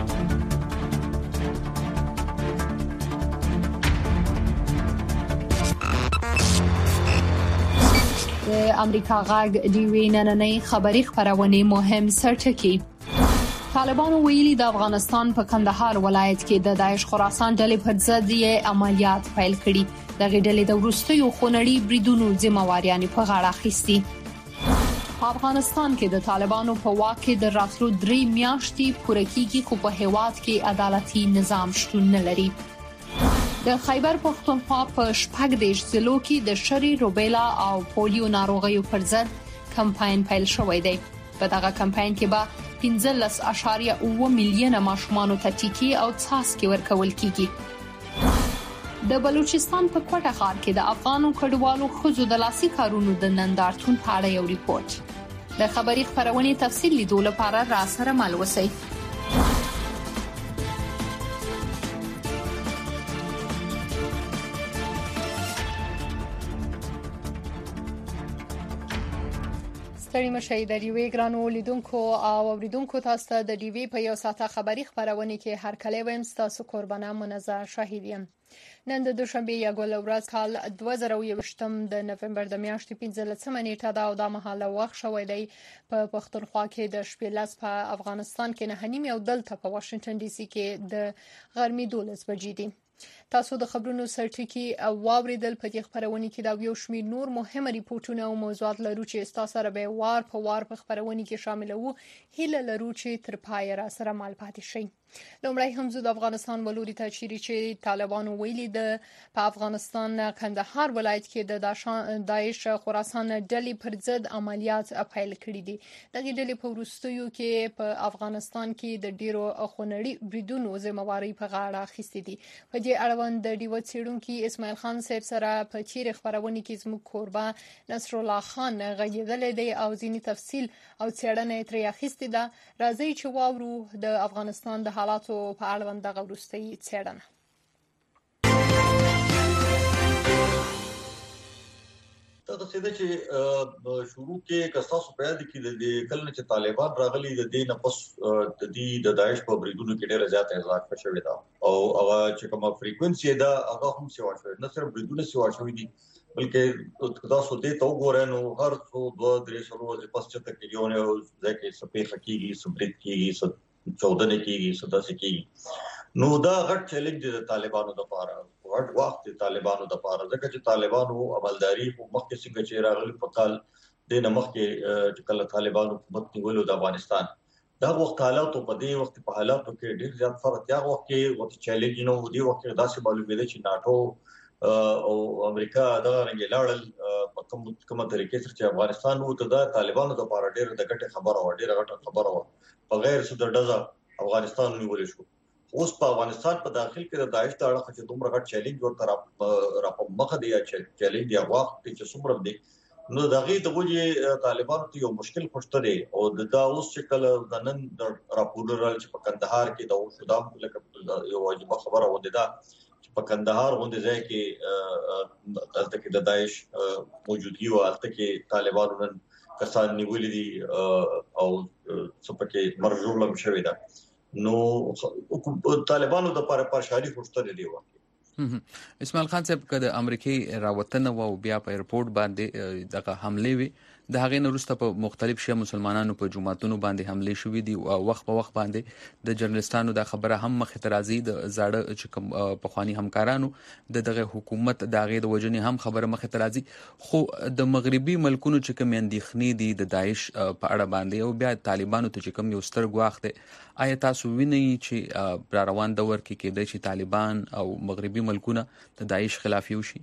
د امریکا غږ د وینننۍ خبری خبرونه مهم سرټکی. طالبانو ویلي د افغانستان په کندهار ولایت کې د داعش خراسان ډلې پر ضد یې عملیات پیل کړي. د غډلې د وروستیو خونړي بریدونو ذمہواریان په غاړه اخیستي. په افغانستان کې د طالبانو په واک کې د راتلو 3 میاشتې پوره کیږي، خو په هیواد کې عدالتي نظام شتون نه لري. د خیبر پختونخوا په شپږ دیش ضلعو کې د شری، روبیلا او پولیو ناروغیو پر ضد کمپاین پیل شوی دی. په دغه کمپاین کې به 15.7 میلیونه ماشومان ته ټیکې او څاڅکي ورکول کیږي. د بلوچستان په کوټه ښار کې د افغانو کډوالو خزو د لاسي کارونو د نندارتون په اړه یو ریپورت. د خبری خبرونه تفصیل لیدو لپاره را سره مل اوسئ. ستړي مشي د ډیوی ګرانو لیدونکو او اوریدونکو تاسو ته د ډیوی په یو ساعته خبری خبرونه کې هر کله ویم تاسو قربانه منزه شاهد یم. نن د دوشنبه یګول ورځ کال 2023 د نوفمبر د میاشتې 15 نیټه دا او د مهاله وخت شوې دی. په پښتونخوا کې د شپې لاس په افغانستان کې 9:30 او دلته په واشنگټن ډي سي کې د غرمې 12 بجې دي. تاسو د خبرونو سرټکی او واوریدل په دې خبرونه کې دا یو شمېر نور مهم ریپورتونه او موضوعات لرو چې تاسو سره به وار په خبرونه کې شامل وو. هیله لرو چې تر پای را سره مال پاتې شئ. لومړی هم زو د افغانستان ولوري ته چې طالبانو ویلي د په افغانستان کندهار ولایت کې د داعش خراسان ډلې پر ضد عملیات پیل کړي دي. دغه ډلې په وروستیو کې په افغانستان کې د ډیرو خونړي بریدونو ذمہواری په غاړه اخیستې دي. په دې اړوند د ډیو څېړونکو اسماعیل خان صاحب سره په چیر خبرونه کې زموږ کوربه نصر الله خان غږیدل دی او ځینی تفصیل او څېړنه ترې اخیستې ده. راځي چې واورو د افغانستان د حالاتو په اړوند دغه وروستۍ څېړنه. دا څه ده چې شروع کې کساسو په یاد کې د کله چې طالبان راغلي د دې نه پس د دې د داعش په بریدونو کې ډېر زیات اضافه شوې ده او هغه چې کومه فریکوئنسي ده هغه هم سیوا شوې نه صرف بریدونه سیوا شوې دي بلکې تاسو دې ته وګورئ نو هر څو 2-3 ورځې پس چې تکلیفونه ځکه سپې حقيقي سبریت کېږي 14 کېږي 17 کېږي نو دا غټ چیلنج دی د طالبانو لپاره غټ وخت دی طالبانو لپاره ځکه چې طالبانو عملداري او مخکې څنګه چې راغلي په کال د مخکې چې کله طالبانو حکومت نیولو د افغانستان دا وخت حالاتو په دې وخت په حالاتو کې ډېر زیات فرق یا وخت کې وخت چیلنج نو دی وخت داسې معلومه ده چې ناتو او امریکا دا رنګ لاړل په کومه طریقې سره چې افغانستان وو ته د طالبانو لپاره ډېر د ګټه خبره و ډېر غټه خبره و په غیر څه د ډزه افغانستان نیول شو. اوس په افغانستان په داخل کې د داعش د اړه چې دومره غټ چیلنج ورته را په مخ دی چیلنج دی وخت چې څومره دی نو دغه د وجه طالبانو ته یو مشکل خوشته دی او دا اوس چې کله د نن راپورل چې په کندهار کې د شودام لکه یو واجب خبره ونده ده چې په کندهار غونډه ځای کې دلته کې د داعش موجودګي او الته کې طالبانو نن کسان نیولې دي او څپکه مرجو لم شوې ده نو طالبانو د لپاره پرشاري خوشته دی وکړي. اسماعیل خان صاحب کده امریکای راوتنه او بیا په ایرپورټ باندې دغه حمله وی د هغې نورسته په مختلف شیا مسلمانانو په جماعتونو باندې حمله شوې دي او وخت په وخت باندې د جرنالستانو د خبره هم مخ اعتراضي د زاړه چې په خواني همکارانو دغه حکومت دغه د وجنې هم خبره مخ اعتراضي خو د مغربي ملکونو چې کوم اندېخنې دي د داعش په اړه باندې او بیا طالبانو ته چې کوم یو ستر ګواښ دی آیا تاسو وینئ چې روان دور کې کېدای شي طالبان او مغربي ملکونه د داعش خلاف یو شي؟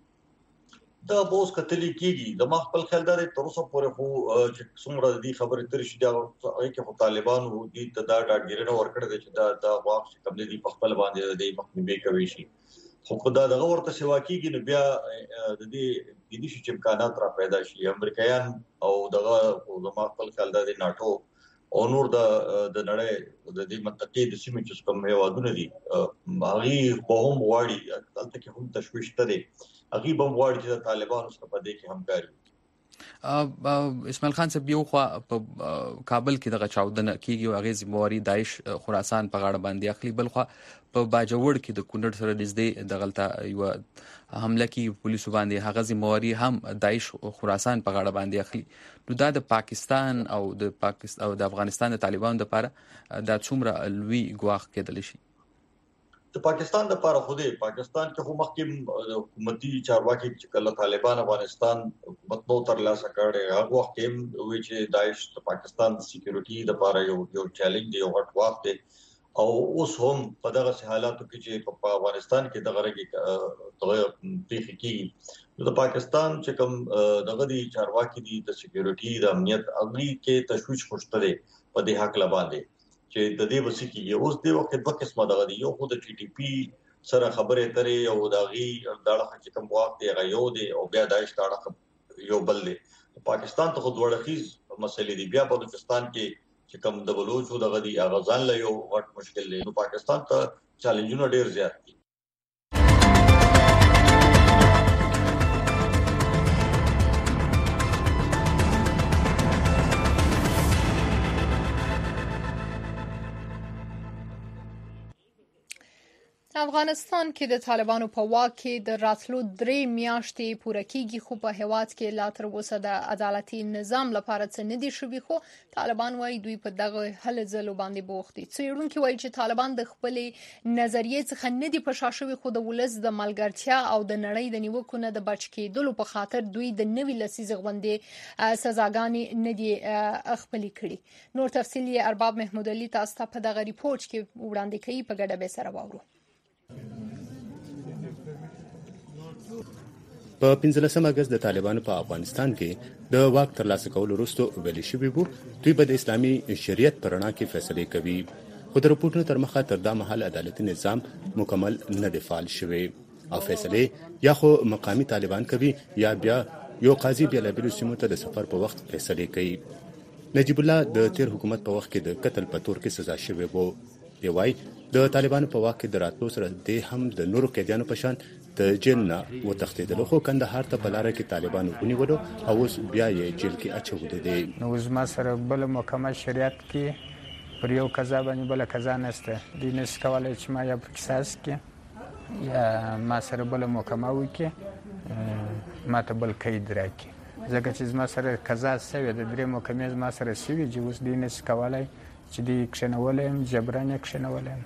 دا بوس کتلی کیږي د ما خپل خیال دا تر اوسه پورې خو چې څومره دې خبرې تر شي دا کې خو طالبانو دې ته دا ډاډګیرنه ورکړه چې دا واقع کوم دې په خپل باندې د مخنیوي کوي شي خو خدای دغه ورته سوا کیږي نو بیا د دې د دې چې امکانات را پیدا شي امریکایان او دغه د ما خپل خیال دا د ناتو او نور د نړۍ د دې منطقې د سیمې چې کوم هیوادونه دي هغه په هم واړي دلته کې هم تشويش ته دي هغه به واړي چې طالبانو سره په دې کې همکاري. اسماعیل خان صاحب یو خو په کابل کې دغه چاودنه کیږي او هغه ذمہواری داعش خراسان په غاړه باندې اخلي، بل خو په باجوړ کې د کونړ سره نږدې دغلطه یو حمله کې پولیسو باندې هغه ذمہواری هم داعش خراسان په غاړه باندې اخلي. نو دا د پاکستان او د افغانستان د طالبانو لپاره دا څومره لوی ګواښ کېدلی شي؟ د پاکستان لپاره خو دې پاکستان کې خو مخکې حکومتي چارواکي چې کله طالبان افغانستان حکومت نو تر لاسه کړي هغه وخت کې وی چې داعش د پاکستان د سکیورټي لپاره یو چیلنج دی او غټ وخت دی او اوس هم په دغه حالاتو کې چې په افغانستان کې دغه رګي تاریخي کې د پاکستان چې کوم دغه دي چارواکي دي د سکیورټي د امنیت اغلی کې تشویش خوشته دي په دې حق لباندې چې د دې وسیکي اوس د وخت په قسمه دغه دی یو خو د ټي ټي پی سره خبره اترې او داغي داړه چې کوم وخت دی غيو دی او بیا داعش داړه یو بل دی. پاکستان ته خو دوړخیز مسلې دی، بیا په بلوچستان کې چې کوم د بلوچو دغه دی اغازان له یو غټ مشکل دی. نو پاکستان ته چیلنجونه ډیر زیات دي. افغانستان کې د طالبانو په واک کې د راتلو 3 میاشتې پوره کیږي، خو په هیواد کې لا تر اوسه د عدالتي نظام لپاره څه نه دي شوي، خو طالبان وايي دوی په دغه هلې ځلو باندې بوخت دي. څېړونکي وايي چې طالبان د خپلې نظریې څخه نه دي په شا شوي، خو د ولس د ملګرتیا او د نړۍ د نیوکو نه د بچ کېدلو په خاطر دوی د نوي لسیزې غونډې سزاګانې نه دي خپلې کړي. نور تفصیل یې ارباب محمود علي تاسو ته په دغه ریپورت کې وړاندې کوي، په ګډه به سره واورو. په 15 اگست د طالبانو په افغانستان کې د واک ترلاسه کولو وروسته ویل شوی وو دوی به د اسلامي شریعت پر رڼا کې فیصله کوي، خو د رپورټونو تر مخه تر دا مهال عدالتي نظام مکمل نه دی فعال شوی او فیصله یا خو مقامی طالبان کوي یا بیا یو قاضي بیلابیلو سیمو ته د سفر په وخت فیصله کوي. نجیب الله د تیر حکومت په وخت کې د قتل په تور کې سزا شوی وو. دی وايي د طالبانو په واک کې د راتلو سره د هم د نورو قیدیانو په شان د جیل نه وتښتېدل، خو کندهار ته په لاره کې طالبانو ونیولو او اوس بیا یې جیل کې اچولي دي. نو زما سره بل محکمه شریعت کې پر یو قضا باندې بل قضا نشته، دوی نشي کولای چې ما یا پر قصاص کې یا ما سره بل محکمه وکړي ما ته بل قید راکړي، ځکه چې زما سره قضا شوې د 3 محکمې زما سره شوي چې اوس دوی نشي کولای چې دوی کښېنولم جبران یې کښېنولم.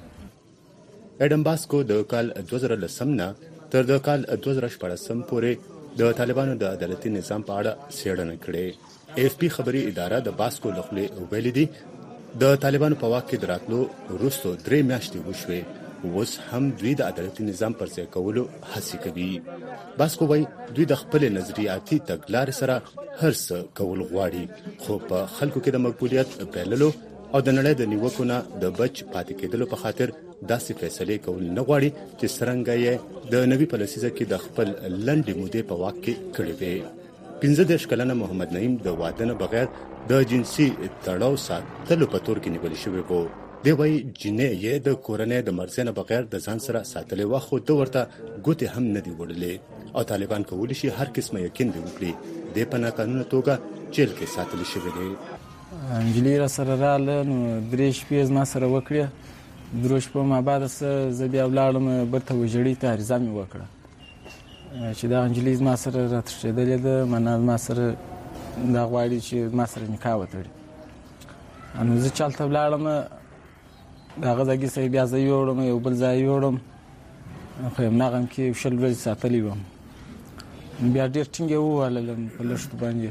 اډم باسکو د کال 2010 نه تر د کال 2014 پورې د طالبانو د عدالتي نظام په اړه څېړنه کړې. اف پی خبري اداره د باسکو لخوا ویلي دي د طالبانو په واک کې دراتلو وروسته 3 میاشتې وشوې، اوس هم دوی د عدالتي نظام پر ځای کولو هڅه کوي. باسکو وايي دوی د خپل نظریاتي تګلارې سره هر څه کول غواړي، خو په خلکو کې د مقبولیت پیللو او د نړۍ د نیوکو نه د بچ پاتې کېدلو په خاطر داسې فیصله کول نه غواړي چې څرنګه یې د نوي پالیسي کې د خپل لنډې مودې په واک کې کړې وي. 15 کلنه محمد نعیم د واده نه بغیر د جنسي تړاو ساتلو په تور کې نیول شوی وو. دی وايي جنې یې د کورنۍ د مرزه نه بغیر د ځان سره ساتلې و، خو د ورته ګوتې هم نه دی وړلې او طالبان کولی شي هر قسمه یقین دی وکړي. د په ناقانونه توګه جیل کې ساتل شوی دی. انجلی را سره رااله نو 3 شپې ما سره وکړه، 3 شپې ما بعد زه بیا ولاړم برته وجړی ته عرضه مې وکړه چې دا انجلی ما سره راتښتېدلې ده، منه ما سره دا غواړي چې ما سره نکاح وتړي. نو زه چلته ولاړم دغه ځای کې بیا زه یوړم یو بل ځای یوړم، خو هماغه کې 20 ورځې ساتلی وم، بیا ډېر ټینګ یې ووهللم په لښتو باندې.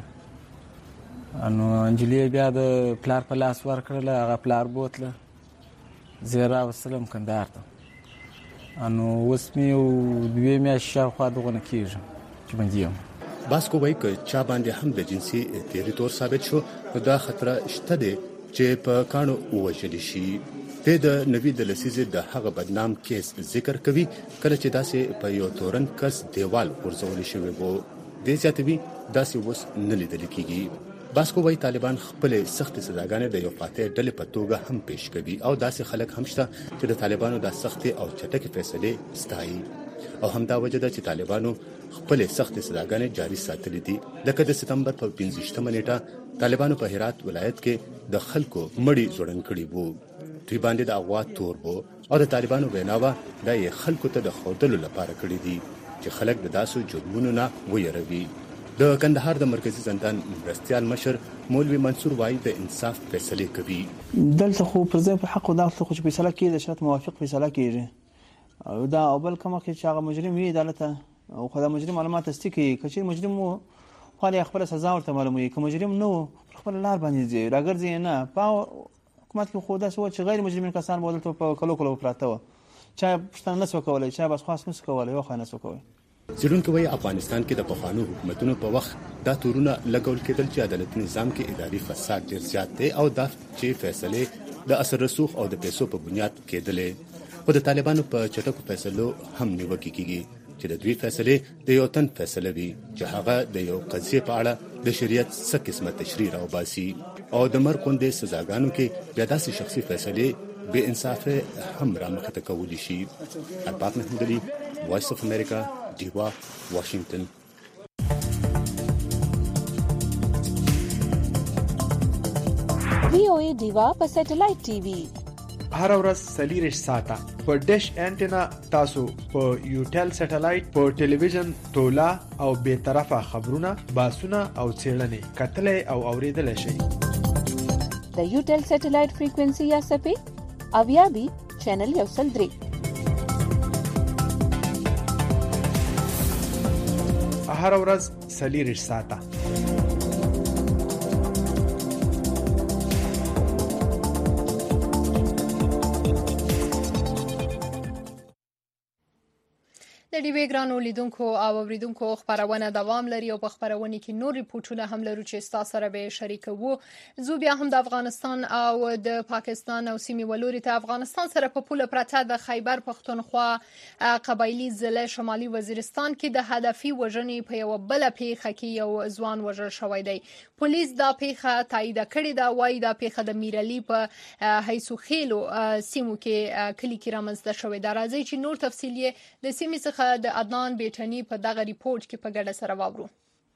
نو انجلی بیا د پلار په لاس ورکړله، هغه پلار بوتله، زه یې راوستلم کندهار ته. نو اوس مې یو 2 میاشتې شاوخوا دغونه کېږم چې بندي یم. باسکو وايي که چا باندې هم د جنسي تیري تور ثابت شو نو دا خطر شته دی چې په کاڼو ووژل شي. د نوي د لسیزې د هغه بدنام کیس ذکر کوي کله چې داسې په یو تورن کس دیوال ورزول شوی وو. د زیاتوي داسې اوس نه لیدل کېږي. باسکو وايي طالبان خپل سخت سزاګانې د یو فاتح ډلې په توګه هم پیش کوي او داسې خلک هم شته چې د طالبانو د سخت او چټک فیصله ستایي، او همدا وجه ده چې طالبانو خپل سخت سزاګانې جاري ساتلې دي. لکه د سپتمبر په 15 نیټه طالبانو په هرات ولایت کې د خلکو مړی زوړن کړي وو. دوی باندې د اغوا تور وو او د طالبانو ویناوه د خلکو ته د خودلو لپاره کړی دي چې خلک د داسو جرمونو نه ویروي. د کندهار د مرکزی زندان مرستيال مشر مولوي منصور وای د انصاف فیصله کوي. دلته خو پر ځای په حق او دغه خو فیصله کوي د شرط موافق فیصله کوي او دا اول کومه چې هغه مجرم وي عدالت او خدای مجرم معلومات استکی کچې مجرم وو خو خپل سزا ورته معلومه که مجرم نو خپل لار باندې ځي راګرځي نه په حکومت کې خو دا سو چې غیر مجرمین کسان بودل په کلو پراته و چا پښتنه نسو کولای چا بس خاص نسو کولای او خانه نسو کولای. څېړونکو وايي افغانستان کې د پخوانو حکومتونو په وخت دا تورونه لګول کېدل چې عدالت نظام کې اداري فساد ډېر زیات دی او دا چې فیصله د اثر رسوخ او د پیسو په بنیاد کېدلې. خو د طالبانو په چټکو فیصلو هم نیوکه کیږي چې د دوی فیصله د یو تن فیصله وي چې هغه د یو قضیې په اړه د شریعت څخه قسمه تشریح راوباسي او د مرکوندې سزاګانو کې بیا داسې شخصي فیصله بے انصافه هم رامخته کولی شي. ارباب محمود علي، وایس اف امریکا، دیوا، واشنگتن. وی او ای دیوا په سټلایټ ټي وي هر ورځ 40 ساعته په ډیش انټینا تاسو په یوټل سټلایټ په ټلویزیون تولا او به طرفه خبرونه باسونه او څېړنې کتلې او اوریدل شي. د یوټل سټلایټ فریکوئنسي یا سپې اویابي چینل یو سل 3 هر ورځ 40 ساعته. د ډیوې ګرانو لیدونکو او اوریدونکو خبرونه دوام لري او په خبرونه کې نور ریپورتونه هم لرو چې تاسو سره به شریکو. زو بیا هم د افغانستان او د پاکستان او سیمې ولوري ته افغانستان سره په پوله پرته د خیبر پښتونخوا قبایلی ضلع شمالي وزیرستان کې د هدفي وژنې په یو بل پیښه کې یو ځوان وژل شوی دی. پولیس دا پیښه تایید کړې ده. وايي دا پیښه د میرعلی په هیڅوخیلو سیمو کې کلی کې رامنځته شوې ده. راځي چې نور تفصیل د سیمې څخه د عدنان بیٹنی په دغه ریپورت کې په ګډه سره واورو.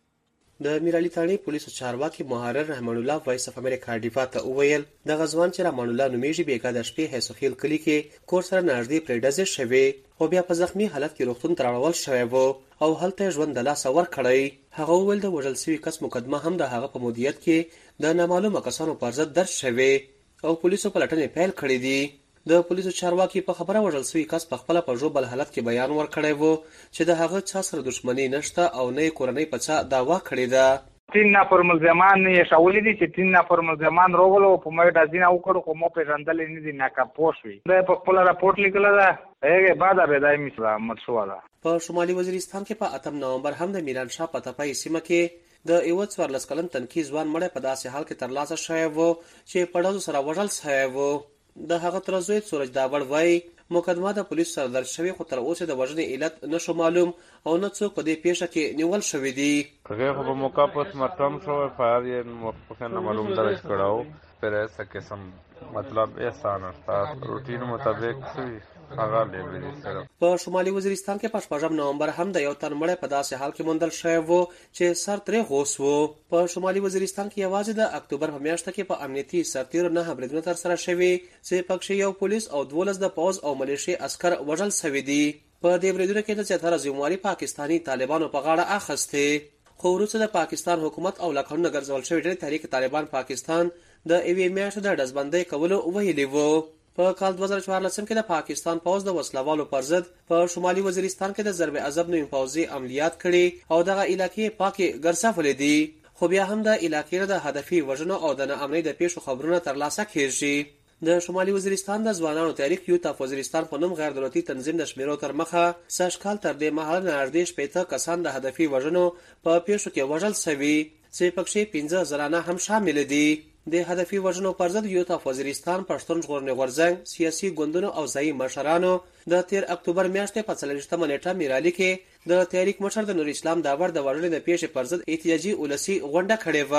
د میرعلی تاڼي پولیسو چارواکي محرر رحمان الله وایس اف امریکا ډیوا ته وویل د غزوان چې رحمان الله نومیږي بیګا د شپې هیڅوخیل کلی کې کور سره نږدې پریډز شوی او بیا په زخمی حالت کې روغتون ته راوړل شوی وو او هلته ژوند د لاس ور کړی. هغه ویل د وژل شوی کس مقدمه هم د هغه په مدیریت کې د نامعلومه کسانو پر ضد درج شوی او پولیسو په لټنې پیل کړې دي. د پولیسو چارواکي په خبره وژل شوی کس په خپل په ژوبل حالت کې بیان ورکړی وو چې د هغه چا سره دښمنی نشته او نه کورنۍ په چا داوا کړې ده. 3 نفر ملزمان یې شاولې دي چې 3 نفر ملزمان روغلو په مې دازینه وکړو خو مو په ژوندل نه دي ناکا پوښوي. د په خپل راپورټ لیکل ده هغه بعد به دای مثلا مرشواله. په شمالي وزیرستان کې په 8 نومبر هم د میران شاه په تپای سیمه کې د 14 کلن تنکي ځوان مړ په داسې حال کې ترلاسه شوی وو چې په ډزو سره وژل شوی وو. د هغه ترزوی سورج داوړ وای مقدمه د پولیسو سره درج شوی خو تر اوسه د وژنې علت نشو معلوم او نه څوک په دې پیښه کې نیول شوی دی. هغه په موقع په مرتم شو فار یې مخکې معلوم درج کړهو پر ایسا قسم مطلب احسان استا روټین مطابق سوی هغه لیبل سره. په شمالي وزیرستان کې په 15 نومبر هم د یو تن مړ په داسې حال کې موندل شوی وو چې سر ترې غوس وو. په شمالي وزیرستان کې یوازې د اکتوبر په میاشت کې په امنیتي سرتیرو 9 بریدونه تر سره شوي چې پکې یو پولیس او 12 د پوز او ملیشي عسكر وژل شوي دي. په دې بریدونو کې د زیاتره ذمہواري پاکستانی طالبانو په غاړه اخیسته. خو وروسته د پاکستان حکومت او لکهونه ګرځول شوی ډلې تحریک طالبان پاکستان د ایوي میاشتې د ډزبندۍ کولو ویلي وو. په کال 2014 کې د پاکستان پوز د وسلوالو پر ضد په شمالي وزیرستان کې د ضرب عذاب نوم پوزي عملیات کړي او دغه علاقې پاکي ګرځولې دي. خو بیا هم د علاقې د هدفي وژنو او د ناامنۍ د پیښو خبرونه ترلاسه کیږي. د شمالي وزیرستان د ځوانانو تحریک یوت اف وزیرستان په نوم غیر دولتي تنظیم د شمیرو تر مخه سشکال تر دې مهال نږدې 15 کسان د هدفي وژنو په پیښو کې وژل شوي چې پکې 15 زنانه هم شامل دي. د هدفي وژنو پر ضد یوت اف وزیرستان پښتون ژغورنې غورځنګ سیاسي ګوندونو او ځایي مشرانو د 13 اکتوبر میاشتې په 40 نیټه میرالي کې د تحریک مشر د نور اسلام داور د وژنې د پیښې پر ضد احتجاجي ولسی غونډه کړې و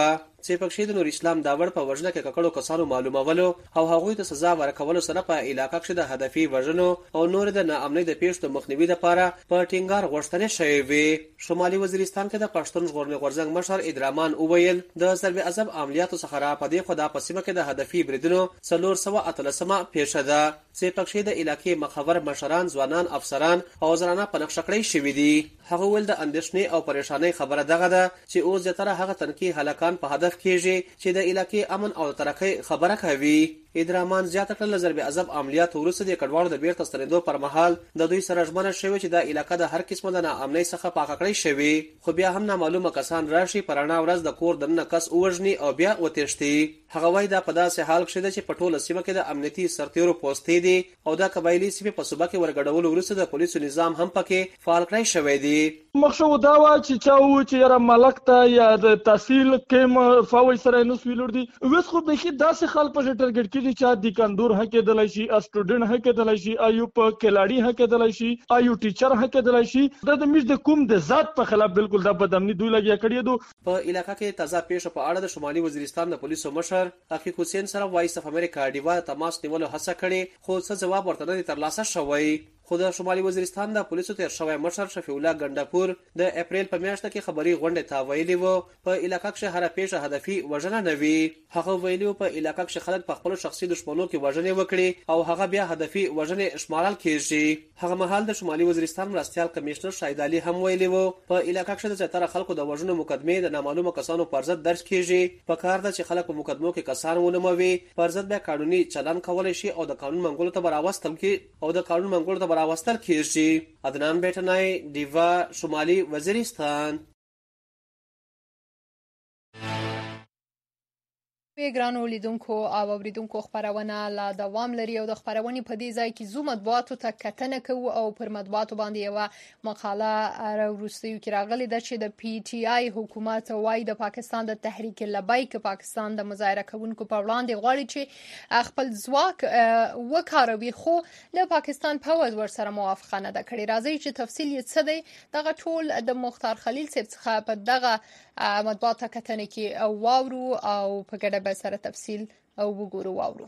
چې پکښې د نور اسلام داوړ په وژنه کې ککړو کسانو معلومولو او هغوی ته سزا ورکولو سره په علاقه کې د هدفي وژنو او نور د ناامنۍ د پیښو مخنیوي لپاره په ټینګار غوښتنې شوې وې. شمالي وزیرستان کې د پښتون ژغورنې غورځنګ مشر ادرامان وویل د ضرب عذاب عملیاتو څخه را پدې خو دا په سیمه کې د هدفي بریدونو 413 پیښه ده چې پکښې د علاقې مخور مشران، ځوانان، افسران او زنانه په نقشه کړی شوي دي. هغه ول د اندېښنې او پریشانۍ خبره دغه ده چې اوس زیاتره هغه تنکي هلاکان په هدف کېږي چې د علاقې امن او ترقۍ خبره کوي. ادرامان زیاته کړل ضرب عذاب عملیات وروسته د کډوالو د بیرته ستنېدو پر مهال د دوی سره ژمنه شوې چې د علاقې د هر قسمه د ناامنۍ څخه پاکه کړی شوی، خو بیا هم نامعلومه کسان راشي په رڼا ورځ د کور دننه کس ووژني او بیا وتښتي. هغه وایي دا په داسې حال کې ده چې په ټوله سیمه کې د امنیتي سرتیرو پوستې دي او د قبایلي سیمې په صوبه کې ورګډولو وروسته د پولیسو نظام هم پکې فعال کړی شوی دی. مخشو دا وا چې چا و چې یاره ملک ته یا د تحصیل کې فاوی سره نو سویلور دي وس خو به کې داسې خلک په ټارګټ کې چې د کندور هکې دلای شي، سټوډنټ هکې دلای شي، ایو په کلاړي هکې دلای شي، ایو ټیچر هکې دلای شي. د میز د کوم د ذات په خلاف بالکل د بدامني دوی لګیا کړی دو. په علاقې کې تازه پیښه په اړه د شمالي وزیرستان د پولیسو مشر عقیق حسین سره وایس اف امریکا ډیوا تماس نیولو هڅه کړې خو څه جواب ورته نه ترلاسه شوی. خو د شمالي وزیرستان د پولیسو تیر شوی مشر شفیع الله ګنداپور د اپریل په میاشت کې خبري غونډه تا ویلي وو په علاقې کې هر پیښه هدفي وژنه نه وي. هغه ویلي په علاقې کې خلک په خپل شخصي دښمنو کې وژنې وکړي او هغه بیا هدفي وژنې شمارل کیږي. هغه مهال د شمالي وزیرستان مرستيال کمشنر شاهد علي هم ویلي وو په علاقې کې د زیاتره خلکو د وژنو مقدمې د نامعلومه کسانو پر ضد درج کیږي. په کار ده چې خلک په مقدمو کې کسان ونموي پر ضد بیا قانوني چلن کولای شي او د قانون منګولو ته براوستل کیږي. عدنان بیٹنای دیوا شمالی وزیرستان. ګرانو لیدونکو او اوریدونکو خبرونه لا دوام لري او د خبرونې په دې ځای کې زو مطبوعاتو ته کتنه کوو او پر مطبوعاتو باندې یو مقاله وروستیو کې راغلي ده چې د پی ټی آی حکومت وايي د پاکستان د تحریک لبیک پاکستان د مظاهره کوونکو په وړاندې غواړي چې خپل ځواک وکاروي خو له پاکستان پوز ورسره موافقه نه ده کړې. راځي چې تفصیل یې څه دی دغه ټول د مختار خلیل صاحب څخه په دغه مطبوعاتو کتنه کې واورو او په ګډه سره تفصیل او وګورو واورو.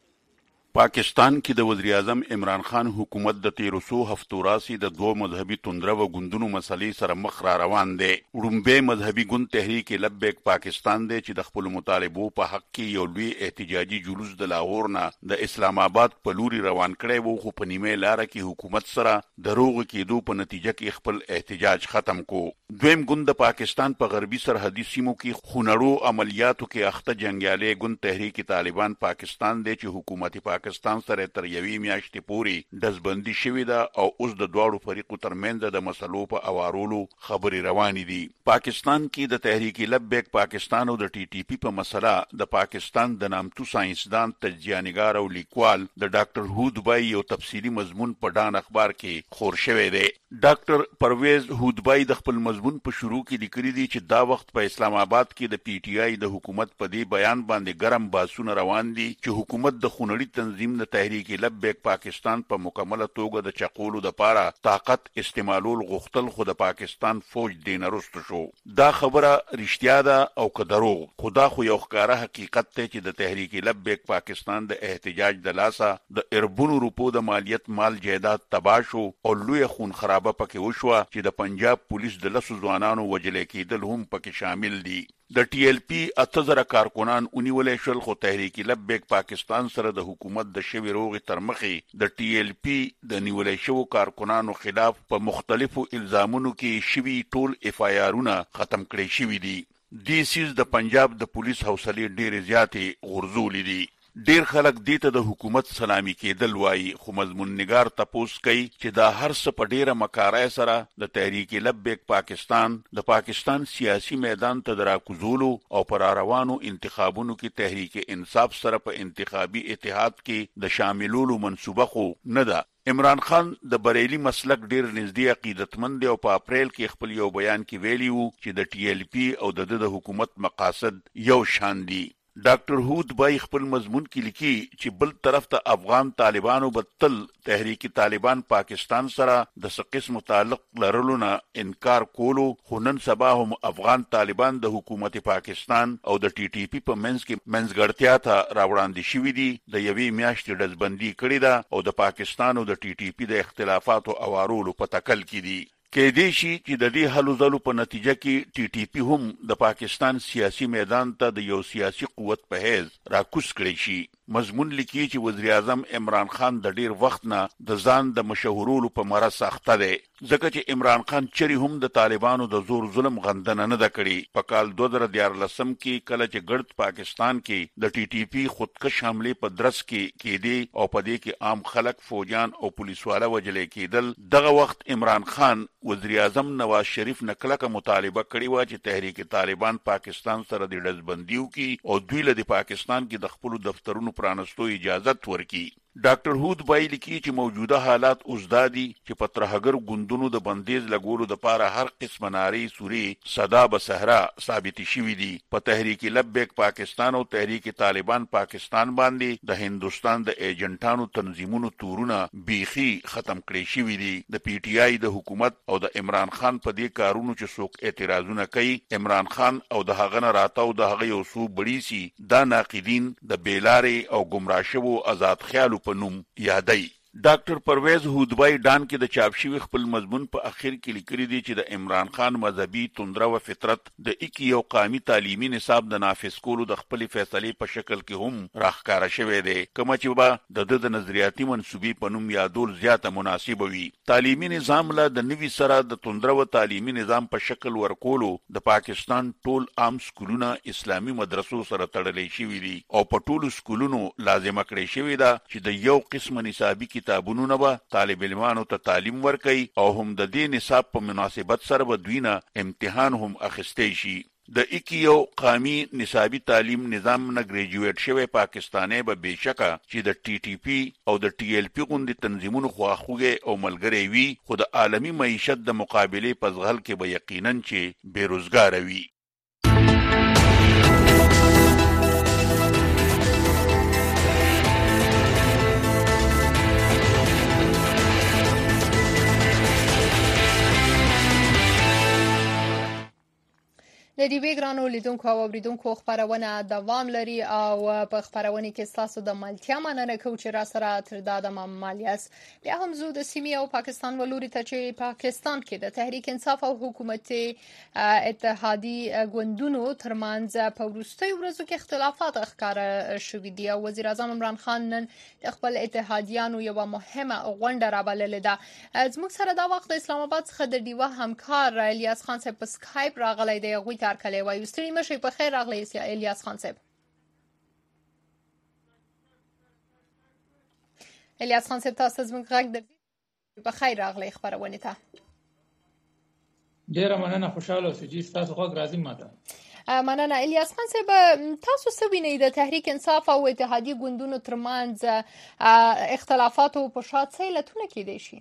پاکستان کې د وزیر اعظم عمران خان حکومت د 1300 هفتو راسي د دوه مذهبي توندره و ګوندونو مسلې سره مخ را روان دي. وړومبه مذهبي ګوند تحریک لبیک پاکستان دی چې د خپل مطالبو په حق کې یو لوی احتجاجي جلوس د لاهور نه د اسلام آباد په لوري روان کړي وو خو په نیمه لار کې حکومت سره دروغ کېدو په نتیجه کې خپل احتجاج ختم کو. دویم ګوند د پاکستان په غربي سرحدي سیمو کې خونړو عملیاتو کې اخته جنگیالي ګوند تحریک طالبان پاکستان دی چې حکومت پاکستان سره تر یوې میاشتې پورې دزبندي شوې ده او اوس د دواړو فریقو ترمنځ د مسلو په اوارولو خبرې روانې دي. پاکستان کې د تحریک لبیک پاکستان او د ټي ټي پی په مسله د پاکستان د نامتو ساينسدان تجزیه‌نګار او لیکوال د ډاکټر هودبای یو تفصیلی مضمون په ډان اخبار کې خور شوی دی. ډاکټر پرویز هودبای د خپل مضمون په شروع کې لیکلي دي چې دا وخت په اسلام آباد کې د پی ټی آی د حکومت په دې بیان باندې ګرم باسونه روان دي چې حکومت د خونړي تنظیم د تحریک لبیک پاکستان په مکمله توګه د چقولو د پاره طاقت استعمالول غوښتل خو د پاکستان فوج دین رستو شو. دا خبره رښتیا ده او که دروغ خدا خو یو ښکاره حقیقت دی چې د تحریک لبیک پاکستان د احتجاج د لاسه د اربونو روپو د مالیت مال جایداد تباه شو او لوی خون خرابه پکې وشوه چې د پنجاب پولیس د لسو ځوانانو وجل کېدل هم پکې شامل دي. د ټي ایل پی 8000 کارکونان ونیولې شول خو تحریک لبیک پاکستان سره د حکومت د شوی روغ ترمخې د ټي ایل پی د نیولې شو کارکونانو خلاف په مختلفو الزامونو کې شوی ټول اف آی آرونه ختم کړي شوی دي. ډي سیز د پنجاب د پولیس حوصله ډېر زیاتې غرزولې دي. ډیر خلک دې ته د حکومت سلامي کېدل وایي خو مضمون نگار تپوس کوي چې دا هر څه په ډیره مکارای سره د تحریک لبیک پاکستان د پاکستان سیاسي میدان ته دراکوزولو او پر روانو انتخابونو کې تحریک انصاف سره په انتخابي اتحاد کې د شاملولو منصوبه خو نه ده. عمران خان د بریلی مسلک ډیر نږدې عقیدتمند دی او په اپریل کې خپل یو بیان کې ویلی وو چې د ټي ایل پی او د حکومت مقاصد یو شان دي. ډاکټر هود بای خپل مضمون کې لیکي چې بل طرف ته افغان طالبانو بتل تحریک طالبان پاکستان سره د قسم تعلق لرلو نه انکار کولو، خو نن سبا هم افغان طالبان د حکومت پاکستان او د ټي ټي پی په منځ کې منځګړتیا ته راوړاندې شوي دي. د یوې میاشتې ډزبندي کړې ده او د پاکستان او د ټي ټي پی د اختلافاتو اوارولو په تکل کې دي. کې دې شي چې د دې هلو ځلو په نتیجه کې ټي ټي پی هم د پاکستان سیاسي میدان ته د یو سیاسي قوت په حیث راکوز کړی شي. مضمون لیکي چې وزیر اعظم عمران خان د ډیر وخت نه د ځان د مشهورولو په مرسته سخته دی، ځکه چې عمران خان چری هم د طالبانو د زور ظلم غندنه نه ده کړې. په کال 2014 کې کله چې ګرد پاکستان کې د ټي ټي پی خودکش حمله په درس کې کېدی او په دې کې عام خلک، فوجان او پولیسواله وجلې کېدل، دغه وخت عمران خان وزیر اعظم نواز شریف نه کلکه مطالبه کړې و چې تحریک طالبان پاکستان سره د ډزبندیو کې او دوی له پاکستان کې د خپل دفترونو پرانستو اجازت ورکي. ډاکټر هود بای لیکي چې موجوده حالات اوس دادي چې په ترهګر ګوندونو د بندیز لګولو د پاره هر قسم ناری سوري صدا به صحرا ثابت شوي دي. په تحریک لبیک پاکستان او تحریک طالبان پاکستان باندې د هندستان د ایجنټانو تنظیمونو تورونه بیخي ختم کړی شوي دي. د پی ټی آی د حکومت او د عمران خان په دې کارونو چې څوک اعتراضونه کوي، عمران خان او د هغه نه راتاو د هغه یو څو بړي سي دا ناقدین د بیلارې او گمراه شوو آزاد خیالو په نوم یادای. ډاکټر پرویز هودبای ډان کې د چاپ شوی خپل مضمون په اخر کې لیکلي دي چې د عمران خان مذهبي توندره و فطرت د اکی یو قومي تعلیمي نصاب د نافذ کولو د خپل فیصلې په شکل کې هم راښکاره شوی دی، کوم چې به د نظریاتي منسوبي په نوم یادول زیاته مناسبه وي. تعلیمي نظام له د نوي سره د توندره و تعلیمي نظام په شکل ورکولو د پاکستان ټول عام سکولونه اسلامي مدرسو سره تړلې شوي دي او په ټولو سکولونو لازمه کړې شوې ده چې د یو قسم نصابي کتابونو نه به طالب علمانو ته تعلیم ورکوي او هم د دې نصاب په مناسبت سره به دوی نه امتحان هم اخیستی شي. د اکی یو قومي نصابي تعلیم نظام نه ګریجویټ شوی پاکستانی به بېشکه چې د ټي ټي پی او د ټي ایل پی غوندې تنظیمونو خواخوږی او ملګری وي، خو د عالمي معیشت د مقابلې په زغل کې به یقینا چې بېروزګاره وي. د دې ګرانو لیدونکو او اوریدونکو خبرونه دوام لري او په خبرونه کې تاسو د ملتیا مننه کوم چې را سره تر دا د مالیاس بیا هم زو د سیمې او پاکستان ولوري ته چې پاکستان کې د تحریک انصاف او حکومت اتحادی ګوندونو ترمنځ په وروستیو ورځو کې اختلافات ښکاره شوي دي او وزیر اعظم عمران خان نن خپل اتحادیانو یو مهمه غونډه راوړلې ده. زموږ سره دا وخت اسلام آباد څخه د ډیوه همکار الیاس خان صاحب په سکایپ راغلی دی. غوي کله وایو ستړي مشي په خیر راغلی الیاس خان صاحب. الیاس خان صاحب تاسو زموږ غږ درځي په خیر راغلی خبرونه ته. ډیره مننه، خوشاله اوسئ چې تاسو غږ راځي ماته. مننه الیاس خان صاحب، تاسو څه وینئ د تحریک انصاف او اتحادیه ګوندونو ترمنځ اختلافات او په شا څه علتونه کېدای شي؟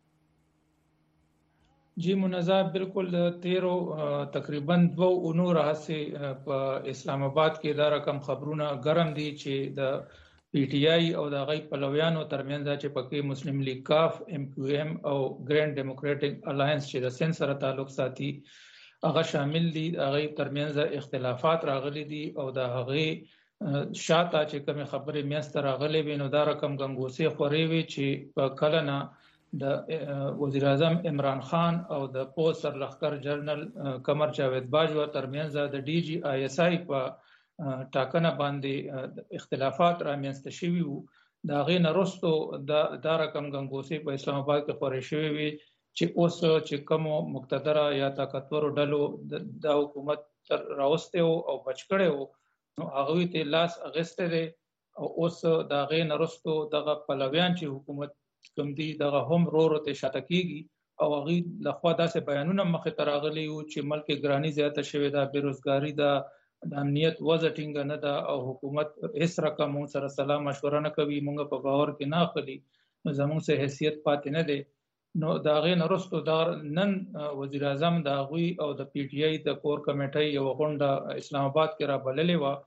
جی منازع بالکل تیرو تقریبا 2 اونو راځي په اسلام آباد کې دا رقم خبرونه ګرم دي چې د پی ټی آی او د غي پلویانو ترمنځ چې پکې مسلم لیگ کاف، ام کیو ایم او ګرینډ ډیموکراټک الائنس چې د سن سره تعلق ساتي هغه شامل دي. هغه ترمنځ اختلافات راغلي دي او د هغه شاته چې کوم خبره میاست راغلي وینو دا رقم غنګوسي خوري وي چې په کلنه د وزیر اعظم عمران خان او د پولیس سرلښکر جنرال قمر جاوید باجوا ترمنځ د ډي جی آی اس آی په ټاکنه باندې اختلافات رامنځته شوي وو. د هغې نه وروسته دا رقم غنګوسي په اسلام آباد کې خورې شوې وي چې اوس چې کومو مقتدره یا طاقتورو ډلو د حکومت راوستی او بچ کړی وو نو هغوی ته لاس اخیستی دی او اوس د هغې نه وروسته دغه پلویان چې حکومت کوم دي دغه هم رو ته شاته کیږي او هغه لخوا داسې بیانونه مخې ته راغلي وو چې ملک ګرانی زیاته شوې ده، بیروزګاری ده، د امنیت وضع ټینګه نه ده او حکومت هیڅ رقم سره سلا مشوره نه کوي، موږ په باور کې نه اخلي، نو زموږ څه حیثیت پاتې نه دی. نو د هغې نه وروسته دا نن وزیر اعظم د هغوی او د پی ټی آی د کور کمیټۍ یوه غونډه اسلام آباد کې رابللې وه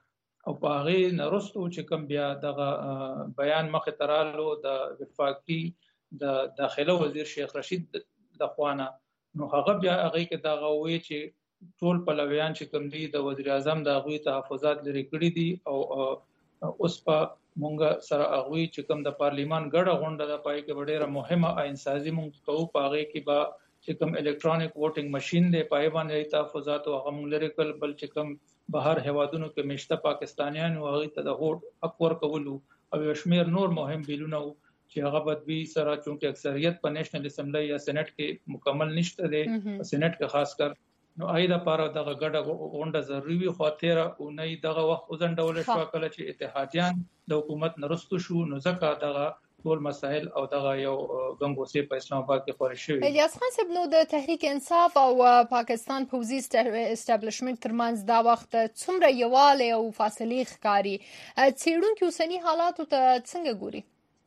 او په هغه نرستو چې کوم بیا دغه بیان مخ ترالو د وفاقي د داخله وزیر شیخ رشید د خوانه نو هغه بیا هغه کې دغه وی چې ټول پلویان چې کوم دي د وزیر اعظم د هغه تحفظات لري کړی دي او اوس په مونږ سره هغه چې کوم د پارلیمان ګډه غونډه د پای کې ډېره مهمه آئینسازي مونږ کوو په هغه کې با چې کوم الکترونیک ووټینګ ماشين دی پای باندې تحفظات او هغه مونږ لري کول بل چې کوم بهر هوادونو کې مشته پاکستانیان او هغه ته د هوټ حق ورکول او شمیر نور مهم بیلونه چې هغه بدوی سره چونکه اکثریت په نېشنل اسمبلی یا سېنات کې مکمل نشته دی سېنات کې خاص کر نو آی دا پاره دغه ګډه غونډه ضروري وي خو تیر او نه دغه وخت وزندول شو کله چې اتحادیان د حکومت نرستو شو نو ځکه دغه ټول مسائل او دغه یو غنګوسه په اسلام آباد کې خوري شوی الیاس خان صاحب نو د تحریک انصاف او پاکستان پوزي اسټابلیشمنت ترمنځ دا وخت څومره یواله او فاصله ښکاری څېړونکو اوسنی حالات ته څنګه ګوري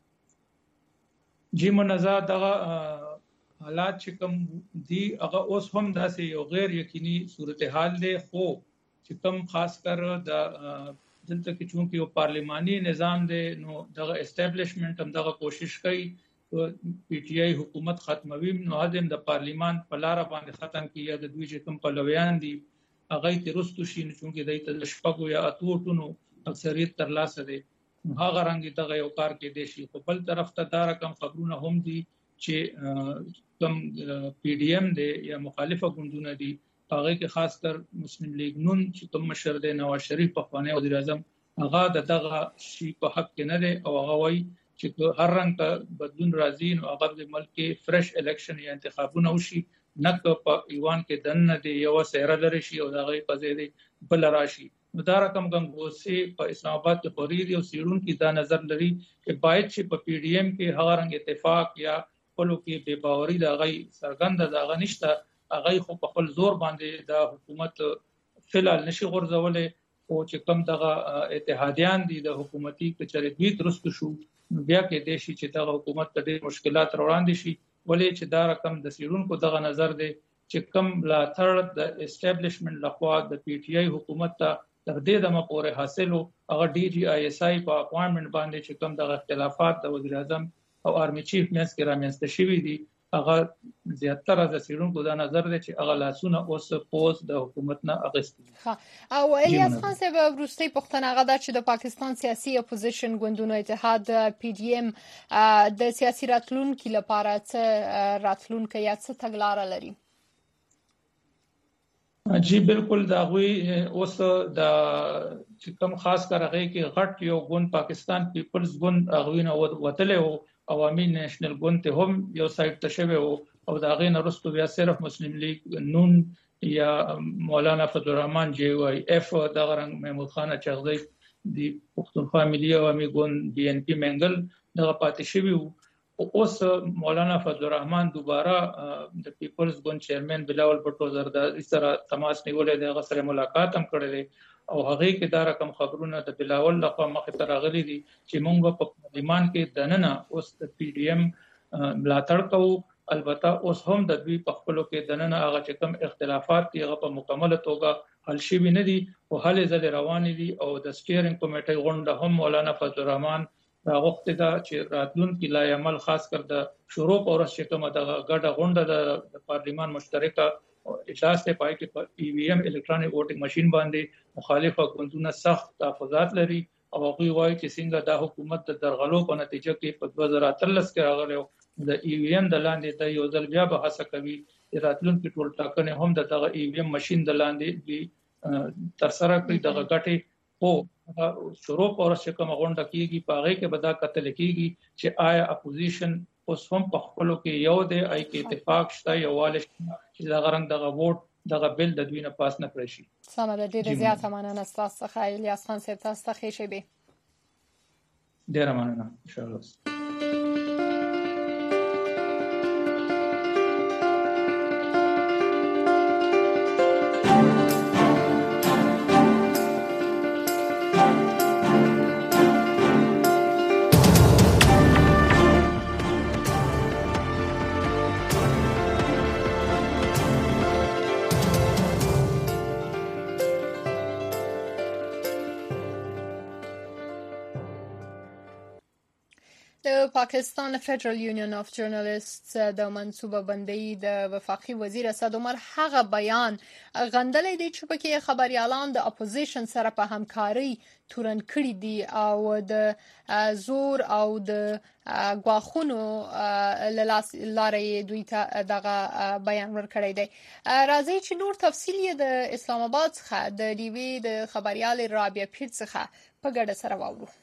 جی منزا دغه حالات چې کوم دی هغه اوس هم داسې یو غیر یقیني صورتحال دی خو چې کوم خاص کر د دلته کې چونکه یو پارلیماني نظام دی نو دغه اسټابلیشمنت هم دغه کوشش کوي پی ټی آی حکومت ختموي نو هدم د پارلیمان په لار باندې ختم کیږي د دوی چې کوم پلویان دي هغه ترستو شي چونکه دای ته شپږو یا اتو ټونو اکثریت تر لاسه دی هغه رنګ دغه یو کار کې دی شي په بل طرف ته دا رقم خبرونه هم دي چې کوم پی ډی ایم دی یا مخالفه ګوندونه دي هغه کې خاص کر مسلم لیگ نون چې کوم مشر دی نواز شریف په خوانه وزیر اعظم هغه دغه شی په حق کې نه دی او هغه وایي چې هر رنګ ته بدلون راځي نو هغه د ملک کې فرش الیکشن یا انتخابونه وشي نه په ایوان کې دنه دی یو سره لري شي او دغه په ځای دی بل راشي نو دا رقم غنګوسه په اسلام آباد کې خوري دي او سیرون کې دا نظر لري چې باید چې په پی ډی ایم کې هغه رنګ اتفاق یا خپلو کې بے باوري د هغه سرګند د هغه نشته هغه خو په خپل زور باندې د حکومت فلال نشي غورځولې او چې کم دغه اتحادیان دي د حکومتي کچره دوی درست شو بیا کې د شي چې دغه حکومت ته ډېر مشکلات وړاندې شي ولې چې دا رقم د سیرونکو دغه نظر دی چې کم لا تر د اسټابلیشمنت لخوا د پی ټی آی حکومت ته تر دې دمه پورې حاصلو هغه ډي جی آی اس آی په اپوینټمنت باندې چې کم دغه اختلافات د وزیر اعظم او آرمی چیف مینس کې رامنځته شوی دي هغه زیاتره د سیرونکو دا نظر دی چې هغه لاسونه اوس پوز د حکومت نه اغستي او الیاس خان صاحب وروستي پښتنه غدا چې د پاکستان سیاسي اپوزیشن ګوندونو اتحاد پی ډی ایم د سیاسي راتلونکو لپاره څه راتلونکو یا څه تګلارې لري جی بالکل دا غوي اوس د چې کوم خاص کر هغه کې غټ یو ګوند پاکستان پیپلز ګوند هغه وتله او عوامي نېشنل ګوند ته هم یو سایت ته شوی او دا غي نرستو بیا صرف مسلم لیگ نون یا مولانا فضل الرحمن جی واي اف دا غرنګ محمود خان چغزی دی پښتونخوا ملي عوامي ګوند بي ان پی منګل دغه پاتې شوی او اوس مولانا فضل الرحمن دوباره د پیپلز ګوند چیرمن بلاول بټو زرداری سره تماس نیولې د غسر ملاقات هم کړې او هغه کې دا رقم خبرونه د بلاول لخوا مخې ته راغلي دي چې موږ په پارلیمان کې دننه اوس د پی ډی ایم ملاتړ کوو البته اوس هم د دوی په خپلو کې دننه هغه چې کوم اختلافات دي هغه په مکمله توګه حل شوي نه دي او هلې ځلې روانې دي او د سټیرینګ کمیټې غونډه هم مولانا فضل الرحمن راغوښتې ده چې راتلونکي لای عمل خاص کر د شروع په ورځ چې کومه دغه ګډه غونډه د پارلیمان مشترکه اجلاس ته پای کې په ای وی ایم الکترونیک ووټینګ ماشين باندې مخالفه ګوندونه سخت تحفظات لري او هغه وایي چې څنګه د حکومت د درغلو په نتیجه کې په 2013 کې راغلی د ای وی ایم د لاندې د یو ځل بیا بحث کوي چې راتلونکي ټول ټاکنې هم د دغه ای وی ایم ماشين د لاندې دی تر سره کړی دغه غټي او شروع پر څه کوم غونډه کیږي په هغه کې بدا قتل کیږي چې آیا اپوزیشن اوس هم په خپلو کې یو دی آی کې اتفاق شته یواله چې دا غرنګ دغه ووټ دغه بل د دوی نه پاس نه کړی شي سمه ده ډیره زیاته مننه تاسو څخه الیاس خان صاحب تاسو ته ښه شي ډیره مننه ان شاء الله د پاکستان فدرال یونین اف جرنالیستس د منصوبه بندۍ د وفاقي وزیر اسد عمر هغه بیان غندلې دی چې پکې خبريالان د اپوزیشن سره په همکاري تورن کړی دي او د زور او د غواخونو لارې دوی ته دغه بیان ورکړی دی. راځي چې نور تفصیل د اسلام آباد څخه د ډیوی د خبريال رابعه پیر څخه په ګډه سره واورو.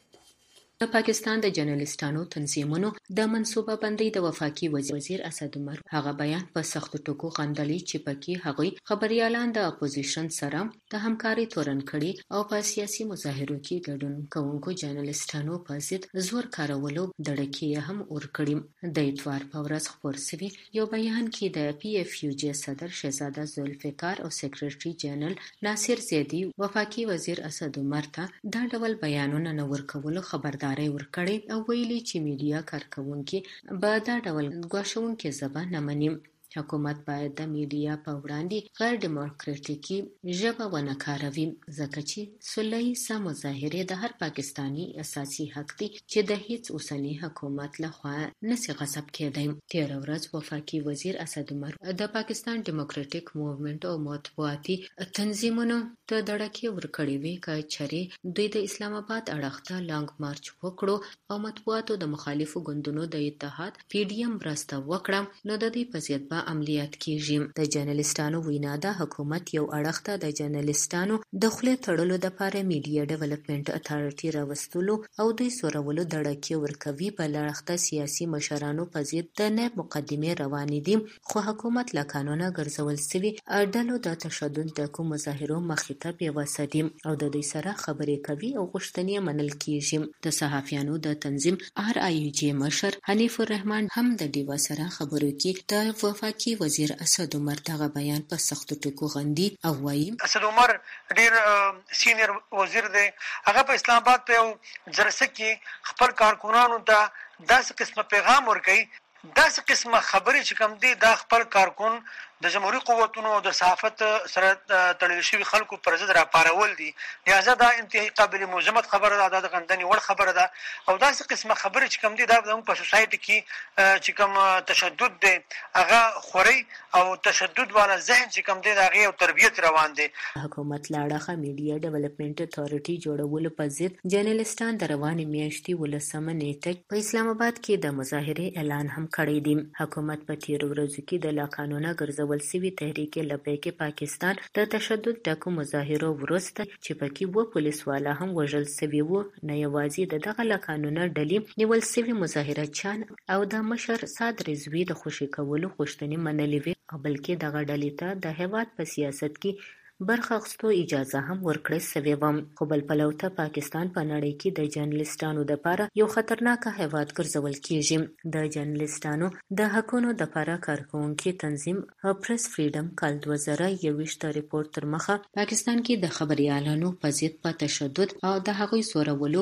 د پاکستان د جرنالستانو تنظیمونو د منصوبه بندۍ د وفاقي وزیر اسد عمر هغه بیان په سختو ټکو غندلي چې پکې هغوی خبريالان د اپوزیشن سره د همکاري تورن کړي او په سیاسي مظاهرو کې ګډون کوونکو جرنالستانو په ضد زور کارولو دړکې هم ور کړي. د اتوار په ورځ خپور شوی یو بیان کې د پی اف یو جی صدر شهزاده ذوالفقار او سیکریټري جنرال ناصر زیدی وفاقي وزیر اسد عمر ته دا ډول بیانونه نه ورکولو خبردار ورکړي او ویلي چې میډیا کارکونکي به دا ډول ګواښونکې ژبه نه مني. حکومت باید د میډیا په وړاندې غیر ډیموکراټیکي ژبه ونه کاروي ځکه چې سوله ییزه مظاهرې د هر پاکستاني اساسي حق دی چې د هیڅ اوسني حکومت لخوا نشي غصب کېدی. تېره ورځ وفاقي وزیر اسد عمر د پاکستان ډیموکراټیک موومنټ او مطبوعاتي تنظیمونو ته دړکې ورکړې وي که چېرې دوی د اسلام آباد اړخ ته لانګ مارچ وکړو او مطبوعاتو د مخالفو ګوندونو د اتحاد پی ډي ایم مرسته وکړه نو د دې په ضد به عملیات کیږي. د جرنالستانو وینا ده حکومت یو اړخ ته د جرنالستانو د خولې تړلو لپاره میډیا ډیولپمنٹ اتھارټي راوستلو او دوی سورولو دړکې ورکوي، بل اړخ ته سیاسي مشرانو په ضد د ناب مقدمې روانې دي خو حکومت له قانونه ګرځول سوي ډلو د تشدد ډکو مظاهرو مخې ته بېوسه دي او د دوی سره خبرې کوي او غوښتنې منل کیږي. د صحافیانو د تنظیم آر آی یو جی مشر حنیف الرحمن هم د ډیوا سره خبرو کې د وفاقي وزیر اسد عمر دغه بیان په سختو ټکو غندي او وایي اسد عمر ډیر سینیئر وزیر دی، هغه په اسلام آباد په یو جلسه کې خپل کارکونانو ته داسې قسمه پیغام ورکوي، داسې قسمه خبرې چې کوم دي دا خپل کارکون د جمهوریت قوتونو او د صحافت سره تړل شوي خلکو پر ضد راپارول دي. لهذا دا انتهایی قابل مذمت خبره ده، د غندنې وړ خبره ده او داسې قسمه خبرې چې کوم دي دا زموږ په سوسایټي کې چې کوم تشدد دی هغه خوري او تشدد والا ذهن چې کوم دی د هغې یو تربیت روان دی. حکومت له اړخه میډیا ډیولپمنٹ اتھارټي جوړولو په ضد جرنالستان د روانې میاشتې 18 نیټه په اسلام آباد کې د مظاهرې اعلان هم کړی دی. حکومت په تیرو ورځو کې د لاقانونه ګرځول سوي تحریک لبیک پاکستان د تشدد ډکو مظاهرو وروسته چې پکې 2 پولیسوالا هم وژل سوي وو نه یوازې د دغه لاقانونه ډلې نیول سوي مظاهرچیان او د مشر سعد رضوي د خوشي کولو غوښتنې منلې وې او بلکې دغه ډلې ته د هیواد په سیاست کې برخه اخیستو اجازه هم ورکړې سوې وه. خو بل پلو ته پاکستان په نړۍ کې د جرنالستانو دپاره یو خطرناکه هیواد ګرځول کیږي. د جرنالستانو د حقونو دپاره کارکوونکي تنظیم پریس فریډم کال 2021 ریپورت تر مخه پاکستان کې د خبريالانو په ضد په تشدد او د هغوی سورولو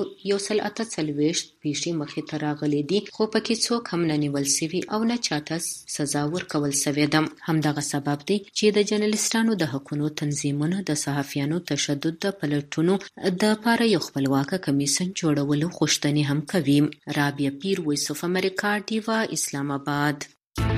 148 پیښې مخې ته راغلي دي خو پکې څوک هم نه نیول سوي او نه چاته سزا ورکول سوې ده. همدغه سبب دی چې د جرنالستانو د حقونو تنظیم د صحافیانو تشدد د پلټونو د پاره یو خپلواکه کمیسن جوړولو غوښتنې هم کوي. رابعه پیر، وایس اف امریکا، ډیوا، اسلام آباد.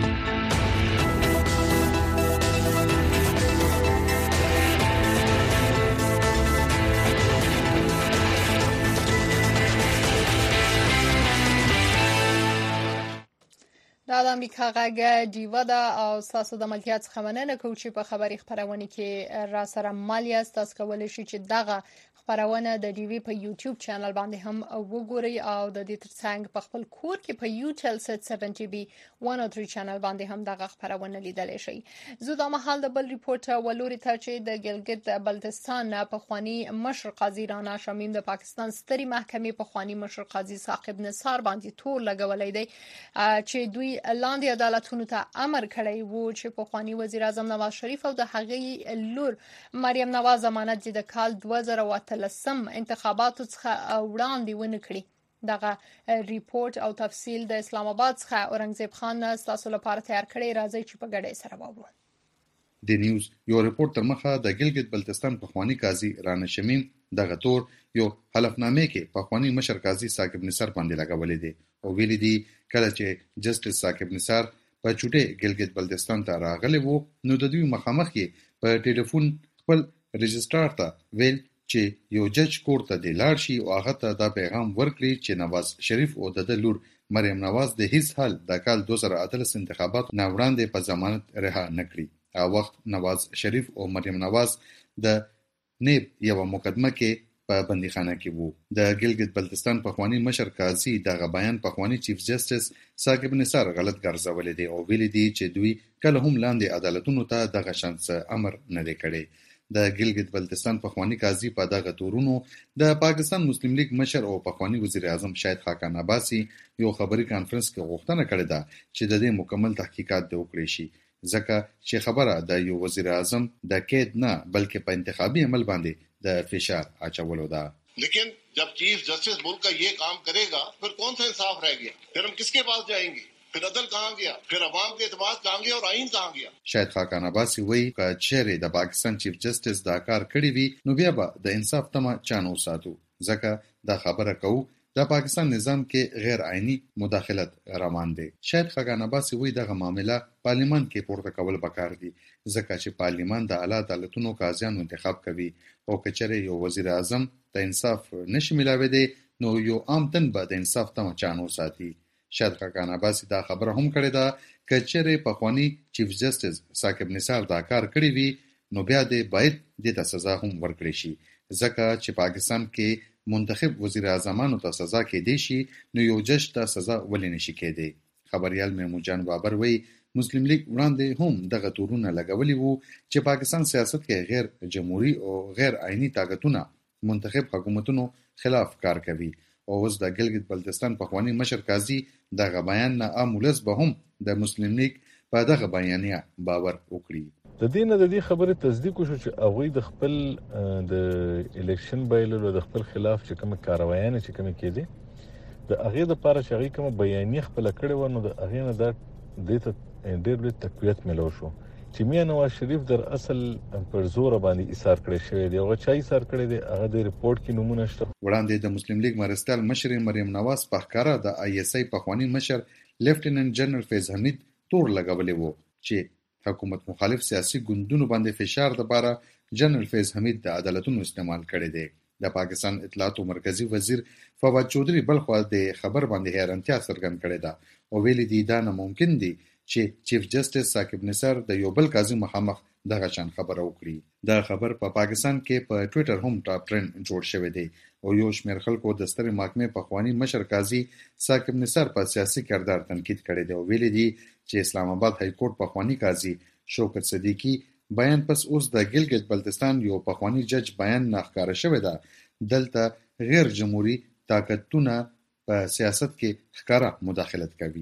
دا د امریکا غږ ډیوا ده او تاسو د ملتیا څخه مننه کوم چې په خبري خبرونه کې را سره مالیا تاسو کولی شئ چې دغه خبرونه د ډیوی په یوټیوب چینل باندې هم وګورئ او د دې ترڅنګ په خپل کور کې په یوټل سټ 70 بي 103 چینل باندې هم دغه خبرونه لیدلی شئ. زه د محل د بل ریپورت ولوري ته چې د ګلګت بلتستان په خواني مشر قاضي رانا شمیم د پاکستان ستري محکمې په خواني مشر قاضي ثاقب نثار باندې تور لګولې دی چې دوی لاندې عدالتونو ته امر کړی وو چې په خواني وزیر اعظم نواز شریف او د هغې لور مریم نواز ضمانت د کال 2013 انتخاباتو څخه وړاندې ونه کړي. دغه ریپورت او تفصیل د اسلام آباد څخه اورنګزیب خان تاسو لپاره تیار کړی، راځي چې په ګډه سره واورو. د نیوز یو ریپورت تر مخه د ګلګت بلتستان پخوانی قاضي رانا شمیم دغه تور یو حلفنامه کې پخوانی مشر قاضي ثاقب نثار باندې لګولې دي او ویلي دي کله چې جسټس ثاقب نثار په چوټه ګلګت بلتستان ته راغلی وو نو د دوی مخامخ کې په ټلیفون خپل رجسترار ته ویل چې یو جج کور ته د لاړ شي او هغه ته دا پیغام ورکړي چې نواز شریف او د لور مریم نواز د هیڅ حال د کال 2013 انتخابات نه وړاندې په ضمانت رها نکړي. هغه وخت نواز شریف او مریم نواز د نیب یو مقدمه کې په بندیخانه کې وو. د ګلګت بلتستان پخوانی مشر قاضي دغه بیان پخوانی چیف جسټس ثاقب نثار غلط ګرځولې دي او ویلي دي چې دوی کله هم لاندې عدالتونو ته دغه شانس امر نه دی کړی. د ګلګت بلتستان پخوانی قاضي په دغه تورونو د پاکستان مسلم لیگ مشر او پخوانی وزیر اعظم شاهد خاقان عباسي یو خبري کانفرنس کې غوښتنه کړې ده چې د دې مکمل تحقیقات وکړي شي ځکه چې خبره د یو وزیر اعظم د قید نه بلکې په انتخابي عمل باندې د فشار اچولو ده. लेकिन जब chief justice मुल्क का ये काम करेगा फिर कौन सा इंसाफ रह गया, फिर हम किसके पास जाएंगे, फिर अदल कहाँ गया, फिर अवाम के एतमाद कहाँ गया और आइन कहाँ गया. شاهد خاقان عباسي وایي که چیرې د پاکستان چیف جسټس دا کار کړی وي نو بیا به د انصاف تمه چانو ساتو ځکه دا خبره کوو د پاکستان نظام کې غیر عیني مداخلت روان دی. شاهد خاقان عباسي وایي دغه معامله پارلیمان کې پورته کول پکار دي ځکه چې پارلیمان د اعلی عدالتونو قاضیانو انتخاب کوي او که چیرې یو وزیر اعظم د انصاف نشي ملاوي دی نو یو عام تن به د انصاف تمه چانو ساتي. شاهد خاقان عباسي دا خبره هم کړې ده که چیرې پخوانی چیف جسټس ثاقب نثار دا کار کړی وي نو بیا دې باید دې ته سزا هم ورکړي شي ځکه چې پاکستان کې منتخب وزیر اعظمانو ته سزا کېدی شي نو یو جج ته سزا ولې نشي کېدی. خبريال محمود جان بابر وایي مسلم لیگ وړاندې هم دغه تورونه لګولي وو چې پاکستان سیاست کې غیر جمهوریت او غیر عیني طاقتونه منتخب حکومتونو خلاف کار کوي او اوس د ګلګت بلتستان پخوانی مشر قاضي دغه بیان نه امولس به هم د مسلم لیگ په دغه بیانیه باور وکړي. د دې نه د دې خبره تصدیق وشو چې هغه د خپل د الیکشن بایللو د خپل خلاف چې کوم کاروایانه چې کوم کېدي د هغه د پاره چې هغه کوم بیانیه خپل کړي و نو د هغه نه د دې ډېر لوی تقویت ملو شو چې میا نواز شریف در اصل پر زور باندې ایثار کړی شوی دی او چا ایثار کړی دی هغه د ریپورت کې نمونه شته. وړاندې د مسلم لیگ مرستیال مشر مریم نواز په ښکارا د آی اس آی پخوانی مشر لیفټیننټ جنرال فیض حمید تور لګولې وو چې حکومت مخالف سیاسي ګوندونو باندې فشار لپاره جنرال فیض حمید د عدالتونو استعمال کړی دی. د پاکستان اطلاعات او مرکزی وزیر فواد چودھری بلخوا د خبر باندې حیرانتیا څرګند کړې ده او ویلي دی دا ناممکن دی چې چیف جسټس ثاقب نثار د یو بل قاضي مخامخ دغه شان خبره وکړي. دا خبر په پاکستان کې په ټوئیټر هم ټاپ ټرند جوړ شوی دی او یو شمېر خلکو د سترې محکمې پخوانی مشر قاضي ثاقب نثار په سیاسي کردار تنقید کړی دی او ویلي دی چې اسلام آباد های کورټ پخوانی قاضي شوکت صدیقی بیان پس اوس د ګلګت بلتستان یو پخوانی جج بیان ناښکاره شوی ده. دلته غیر جمهوریت طاقتونه په سیاست کې ښکاره مداخلت کوي.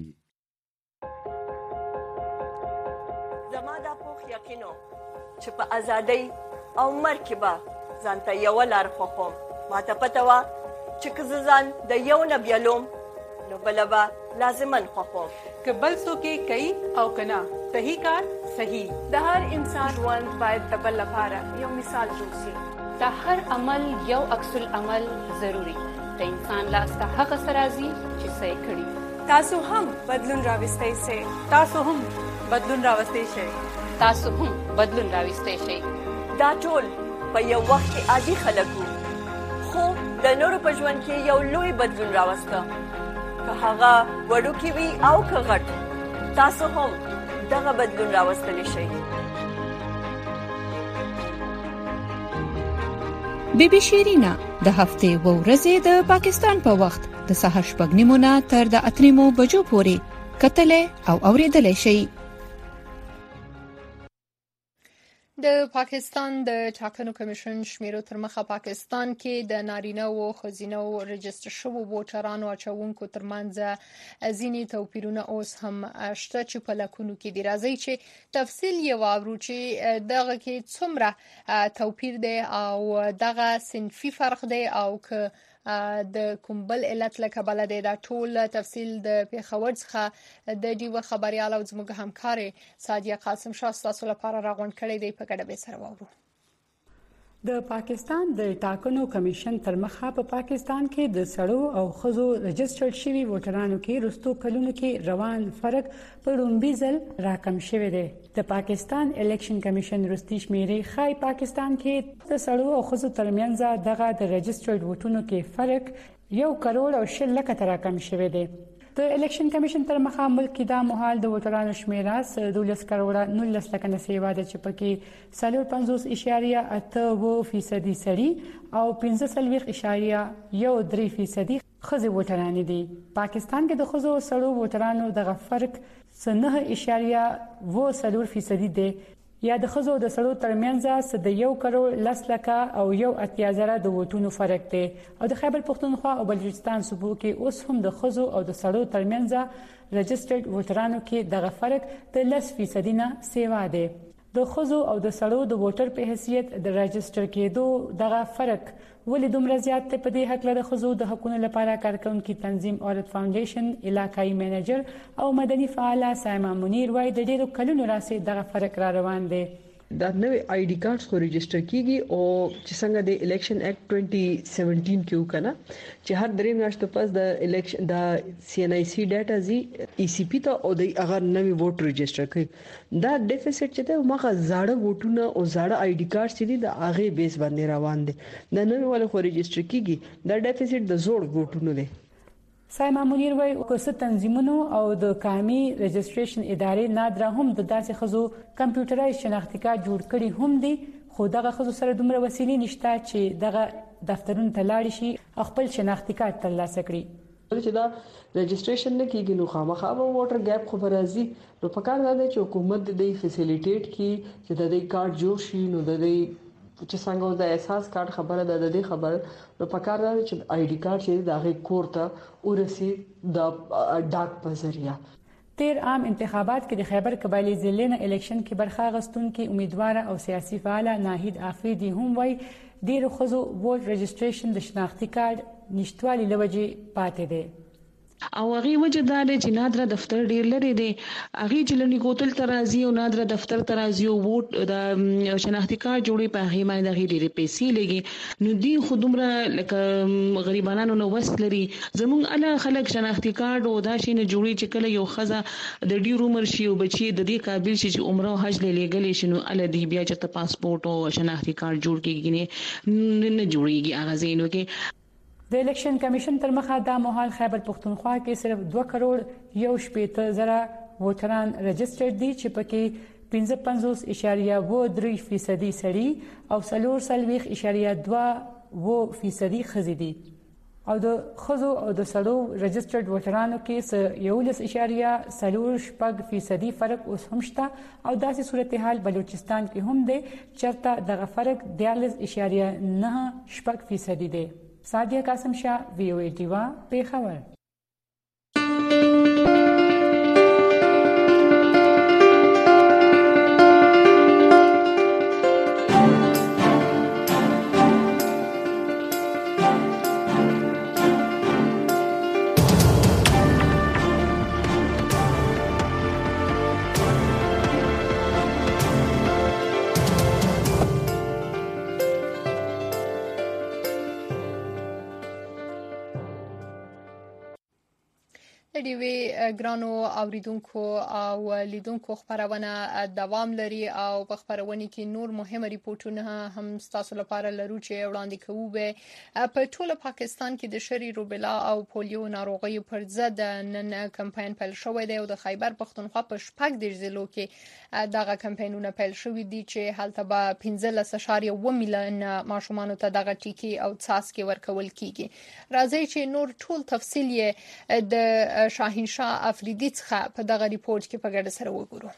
چې په ازادۍ او مرګ کې به ځان ته یوه لار خوښوم. ما ته پته وه چې که زه ځان د یو نه بیلوم نو بله به لازما خوښوم. که بل څوک یې کوي او که نه صحیح کار صحیح. د هر انسان ژوند باید د بل لپاره یو مثال جوړ شي. د هر عمل یو عکس العمل ضروري. د انسان لاس ته هغه څه راځي چې څه یې کړي. تاسو هم بدلون راوستی شئ. تاسو هم بدلون راوستی شئ. تاسو هم بدلون راوستی شئ. دا ټول په یو وخت کې عادي خلک وو خو د نورو په ژوند کې یو لوی بدلون راوسته. که هغه وړوکی وي او که غټ تاسو هم دغه بدلون راوستلی شئ. بی بی شیرینا د هفتې و ورځې د پاکستان په وخت د سهار 8:30 نه تر د 8:30 بجو پورې کتلې او اوریدلې شي. د پاکستان د ټاکنو کمیشن شمیرو تر مخه پاکستان کې د نارینه او ښځینه او رجستر شوو ووټرانو اچونکو ترمنځ ځینې توپیرونه اوس هم شته چې په لکونو کې دي. راځي چې تفصیل یې واورو چې دغه کې څومره توپیر دی او دغه صنفي فرق دی او که د کوم بل علت له کبله دی. دا ټول تفصیل د پیښور څخه د ډیو خبريال او زموږ همکار سادیه قاسم شاه تاسو لپاره راغونډ کړی دی. په ګډه به سره وورو. د پاکستان د ټاکنو کمیشن تر مخه په پاکستان کې د سړو او ښځو رجسټرډ شوي ووټرانو کې رستو کلونو کې روان فرق په لومړي ځل راکم شوی دی. د پاکستان الیکشن کمیشن رستي شمیرې خای پاکستان کې د سړو او ښځو ترمنځ دغه د رجسټرډ ووټونو کې فرق 1 کروڑ او 6 لک تر راکم شوی دی. د الیکشن کمیشن تر مخه ملک کې دا مهال د ووټرانو شمیره 12 کروڑ 19 لک نه سیوا د چپکی 50.8% سړي او 15.13% خزي ووټران دي. پاکستان کې د خزو او سړو ووټرانو دغه فرق 9.4% دی یا د خزو د سړو ترمنځ د 1 کروڑ 10 لک او 1.8 د ووټونو فرق دی. او د خیبر پختونخوا او بلوچستان صوبو کې اوس هم د خزو او د سړو ترمنځ رجسټرډ ووټرانو کې دغه فرق د 10% نه سیوا دی. د خزو او د سړو د ووټر په حیثیت د رجسټر کېدو دغه فرق ولې دومره زیات دی؟ په دې حق له خزو د حقوقو لپاره کارکونکو تنظیم اورت فاونډیشن علاقائی منیجر او مدني فعال سایما منیر وای د ډیرو کلونو راځي دغه فرق را روان دی. دا نوې آی ډی کارت خو ريجستره کیږي او چې څنګه د الیکشن اکټ 2017 کې وکنه چې هر درې میاشتو پس د الیکشن د سی ان آی سی ډاټا زی ای سی پی ته او د هغه نوې ووټ ريجستره کوي. دا ډیفیسټ چې ده مخه زاړه ووټونه او زاړه آی ډی کارت چې دي د هغه بیس باندې روان دي. د نوې ول خو ريجستره کیږي دا ډیفیسټ د زوړ ووټونو دی. سایما منیر وای کوڅه تنظیمونو او د قومي رجسټریشن ادارې نادره هم د داسې خزو کمپیوټرایز شناختی کارت جوړ کړي هم دي خو دغه خزو سره دومره وسیلې نشته چې دغه دفترونو ته لاړ شي خپل شناختی کارت ترلاسه کړي. چې دا رجسټریشن نه کیږي نو خامخا به ووټر ګیپ خو راځي. نو په کار ده چې حکومت دې فیسیلیټیټ کی چې د دې کارت جوړ شي. نو د دې چې څنګه د احساس کارت خبره ده د دې خبره نو په کار ده چې آی ډی کارت چې د هغه کور ته ورسي د ډاک په ذریعہ. تیر عام انتخابات کې د خیبر قبایلی ضلع نه الیکشن کې برخه غستونکو امیدوار او سیاسي فعال ناهید افریدي هم وای ډیر خزو ووټ رجسټریشن د شناختی کارت نشټوالي لوجه پاتې دی. او هغه وجه دا چې نادره دفتر ډیر لري دی. هغه چې لنی کوتل ترازی او نادره دفتر ترازی او ووټ د شناختی کارت جوړي په هغه باندې د ډیره پیسې لګي. نو دی خودمره لکه غریبانو نو وس لري. زمونږ اله خلک شناختی کارت او دا شي نه جوړي چې کله یو خزه د ډیر عمر شي او بچي د دې قابل شي چې عمره حج لګلې شنو اله دی بیا چې پاسپورت او شناختی کارت جوړ کیږي نه جوړيږي. هغه زینو کې د الیکشن کمیشن تر مخه دا مهال خیبر پختونخوا کې صرف 2 کروڑ 1.8 ووټران رجسټرډ دي چې پکې 55.3% سړي او 4.2% خزي دي. او د خزو او د سړو رجسټرډ ووټرانو کې 11.4% فرق اوس هم شته. او داسې صورتحال بلوچستان کې هم دی چرته دغه فرق 14.9% دی. سادیه قاسم شاه وی او ای ټیوا پیښور. ګرانو اوریدونکو او لیدونکو خبرونه دوام لري او په خبرونه کې نور مهمه ریپورتونه هم تاسو لپاره لرو چې وړاندې کوو. به په ټول پاکستان کې د شری روبلا او پولیو ناروغیو پر ضد نن کمپاین پیل شوی دی او د خیبر پختونخوا په شپږ د ضلعو کې دغه کمپاینونه پیل شوی دي چې هلته به 15.1 میلیون ماشومان ته دغه ټیکي او څاڅکي ورکول کیږي. راځي چې نور ټول تفصیل د شاهینشاه افریدي څخه په دغه ریپورت کې په ګډه سره وګورو.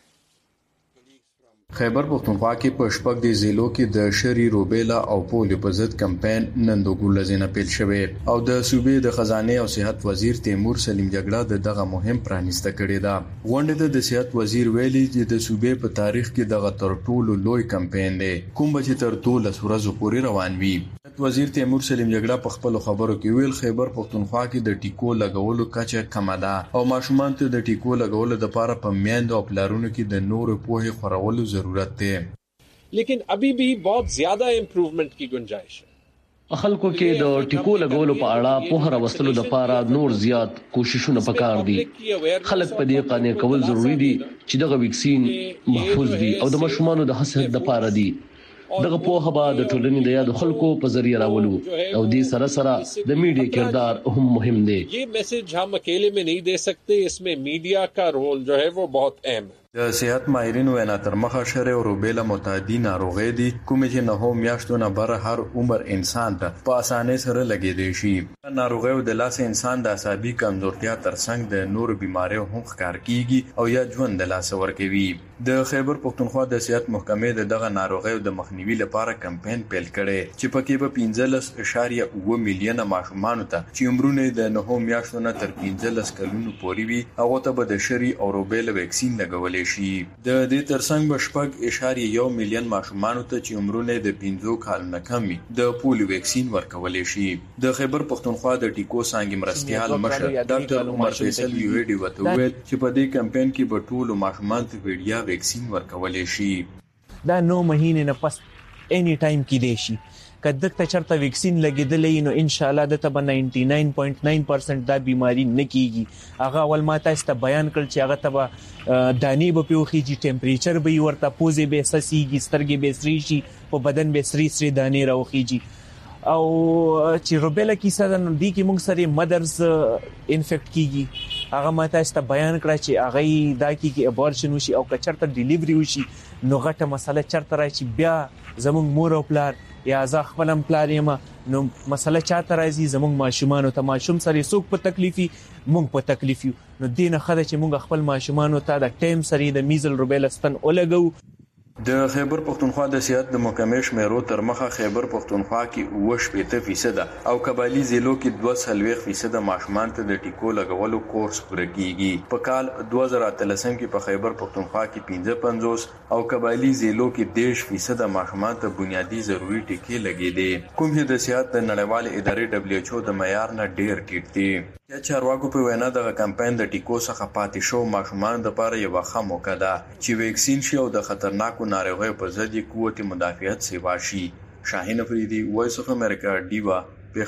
خیبر پختونخوا کې په شپږ د ضلعو کې د شری روبلا او پولیو په ضد کمپاین نن د ګولزینه پیل شوی او د صوبې د خزانه او صحت وزیر تیمور سلیم جګړه دغه مهم پرانیسته کړې ده. غونډه د صحت وزیر ویلي چې د صوبې په تاریخ کې دغه تر ټولو لوی کمپاین دی کوم چې تر 13 ورځې پورې روان وي. وزیر تیمور سلیم جګړه په خپل خبرو کې ویل خیبر پښتونخوا کې د ټیکو لګولو کچه کمه ده او ماشومان ته د ټیکو لګولو لپاره په میندو او پلارونو کې د نورو پوهې خورولو ضرورت دی लेकिन अभी भी बहुत ज्यादा इम्प्रूवमेंट की गुंजाइश है خلکو کې د ټیکو لګولو په اړه په هر وسلو د لپاره نور زیات کوششونه پکار دي خلک په دې قانع کول ضروری دي چې دغه ویکسین محفوظ دي او د مشرومانو د حساسیت لپاره دي دغه په هبا د ټولنې د یاد خلکو په ذریعہ راولو او دې سره سره د میډیا کردار هم مهم دی ये मैसेज हम अकेले में नहीं दे सकते इसमें मीडिया का रोल जो है वो बहुत अहम है د صحت ماهرینو وینا تر مخه شری او روبیلا متعدی ناروغي دي کوم چې نه هم میاشتو نه بر هر عمر انسان ته په اسانه سره لګیدي شي ناروغي د لاس انسان د عصبي کمزورتیا ترڅنګ د نور بيماریو هم ښکار کیږي او یا ژوند د لاس ورکوي د خیبر پښتونخوا د صحت محکمې دغه ناروغي د مخنیوي لپاره کمپاین پیل کړي چې پکې به 15.1 میلیونه ماشومان ته چې عمرونه د نه هم میاشتو نه تر 15 کلونو پورې وي هغه ته به د شری او روبیلا ویکسین لګولې شي د دې ترڅنګ به 1 میلیون ماشومان ته چې عمرونه د 15 کال نه کم وي د پولیو ویکسین ورکولې شي د خیبر پښتونخوا د ټیکو څنګه مرستيال مشر ډاکټر عمر فیصل یوډي وته ویل چې په دې کمپاین کې به ټول ماشومان ته ویډیا ویکسین ورکولې شي دا 9 مهینې نه پس اني ټایم کې دی شي کله ته چرته ویکسین لګیدلې نو ان شاء الله د تب 99.9% دا بیماری نه کیږي هغه ول ما تاسو ته بیان کړ چې هغه تب دانی به پیوخیږي ټمپریچر به ورته پوزي به سسيږي سترګې به سري شي په بدن به سري دانی راوخیږي او چې روبیلا کیسه د دې کې موږ سره مدرز انفیکټ کیږي هغه ما تاسو ته بیان کړ چې هغه دا کې ابورشن وشي او کچرته ډیلیوري وشي نو غټه مسله چرته راځي بیا زموږ مور او پلار یا زه خپلم پلار یم نو مسله چاته راځي زموږ ماشومان ته ماشوم سره څوک په تکلیفي موږ په تکلیف یو نو دینه خدای چې موږ خپل ماشومان ته د ټیم سره د میزل روبیلا ستن ولګو د خیبر پښتونخوا د صحت د محکمې شمیرو تر مخه خیبر پښتونخوا کې 80% او قبایلی ضلعو کې 2% ماشومان ته د ټیکو لګولو کورس پوره کیږي په کال 2013 کې په خیبر پښتونخوا کې 55 او قبایلی ضلعو کې 10% ماشومان ته بنیادی ضروري ټیکې لګیدي کوم چې د صحت د نړیوال ادارې WHO د معیار نه ډیر ټیټ دي یا چارواکو په وینا د کمپاین د ټیکو څخه پاتې شو ماشومان د لپاره یو ښه موقع ده چې ویکسین شي او د خطرناکو ناروغیو پر ضد قوت مدافعت سیوا شي شاهین افریدي وایس اف امریکا دیوا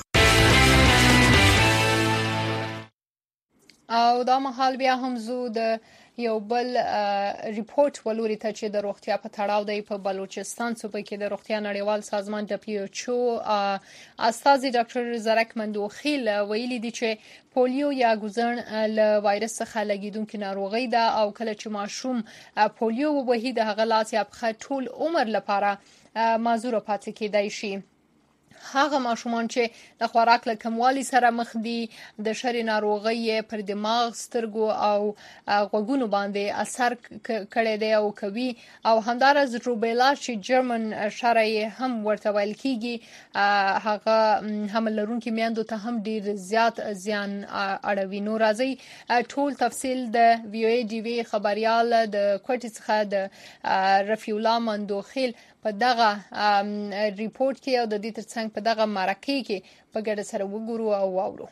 او دا مهال بیا هم زو د یو بل ریپورت ولوري ته چې د روغتیا په تړاو دی په بلوچستان صوبه کې د روغتیا نړیوال سازمان WHO استاذ ډاکټر زرک مندوخیل ویلي دي چې پولیو یا ګوزن له وایرس څخه لګیدونکې ناروغي ده او کله چې ماشوم پولیو وبهي د هغه لاس یا پخه ټول عمر لپاره معذور پاتې کېدای شي هغه ماشومان چې د خوراک له کموالي سره مخ دي د شری ناروغي پر دماغ سترګو او غوږونو باندې اثر کړی دی او کوي او همدارس روبیلا چې جرمن شری هم ورته ویل کیږي هغه حمل لرونکو میندو ته هم ډیر زیات زیان اړوي نو راځي ټول تفصیل د وی ای ډي وی خبريال د کوټی څخه د رفیع الله مندوخیل په دغه ریپورت کې او د دې ترڅنګ په دغه مرکه کې په ګډه سره وګورو او واورو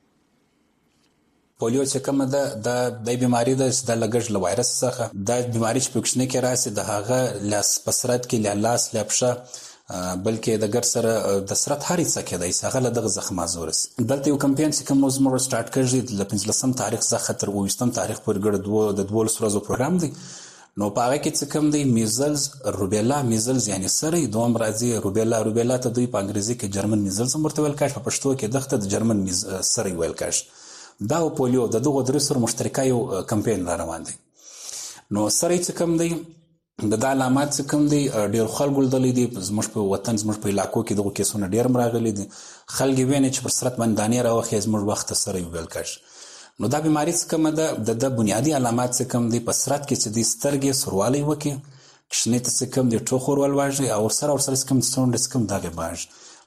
پولیو چې کومه ده د بیماری د لګښ له وایرس څخه د بیماری چې پکښنه کې راسي د هغه لاس پسرت کې لاس لپشه بلکې د ګر سره د سرت هرې څه کې د سغله دغه زخم ازورس دلته یو کمپاین چې کوم موږ سٹارټ کړی د 15 تاریخ څخه تر 20 تاریخ پورې ګډ د 12 ورځو پروګرام دی نو په هغه کې څه کوم دی میزلز روبیلا میزلز یعنی سری دوم راځي روبیلا ته دوی په انګریزي کې جرمن میزلز مرته ویل کاش په پښتو کې دغه د جرمن سری ویل کاش دا او پولیو د دغه درې سره مشترکه یو کمپاین را روان دی نو سری څه کوم دی د علامات څه کوم دی ډیر خلکو دلې دي زموږ په وطن زموږ په علاقو کې دغه کیسونه ډیر مراغلي دي خلک ویني چې پر سرت باندې دانې راوخي زموږ وخت سره ویل کاش نو دا بیماری څه کومه ده د بنیادی علامات څه کوم دي په سرت کې چې د سترګې سوروالی وکي کښنه ته څه کوم دي ټوخور ول واژي او سره څه کوم څه کوم دغه باج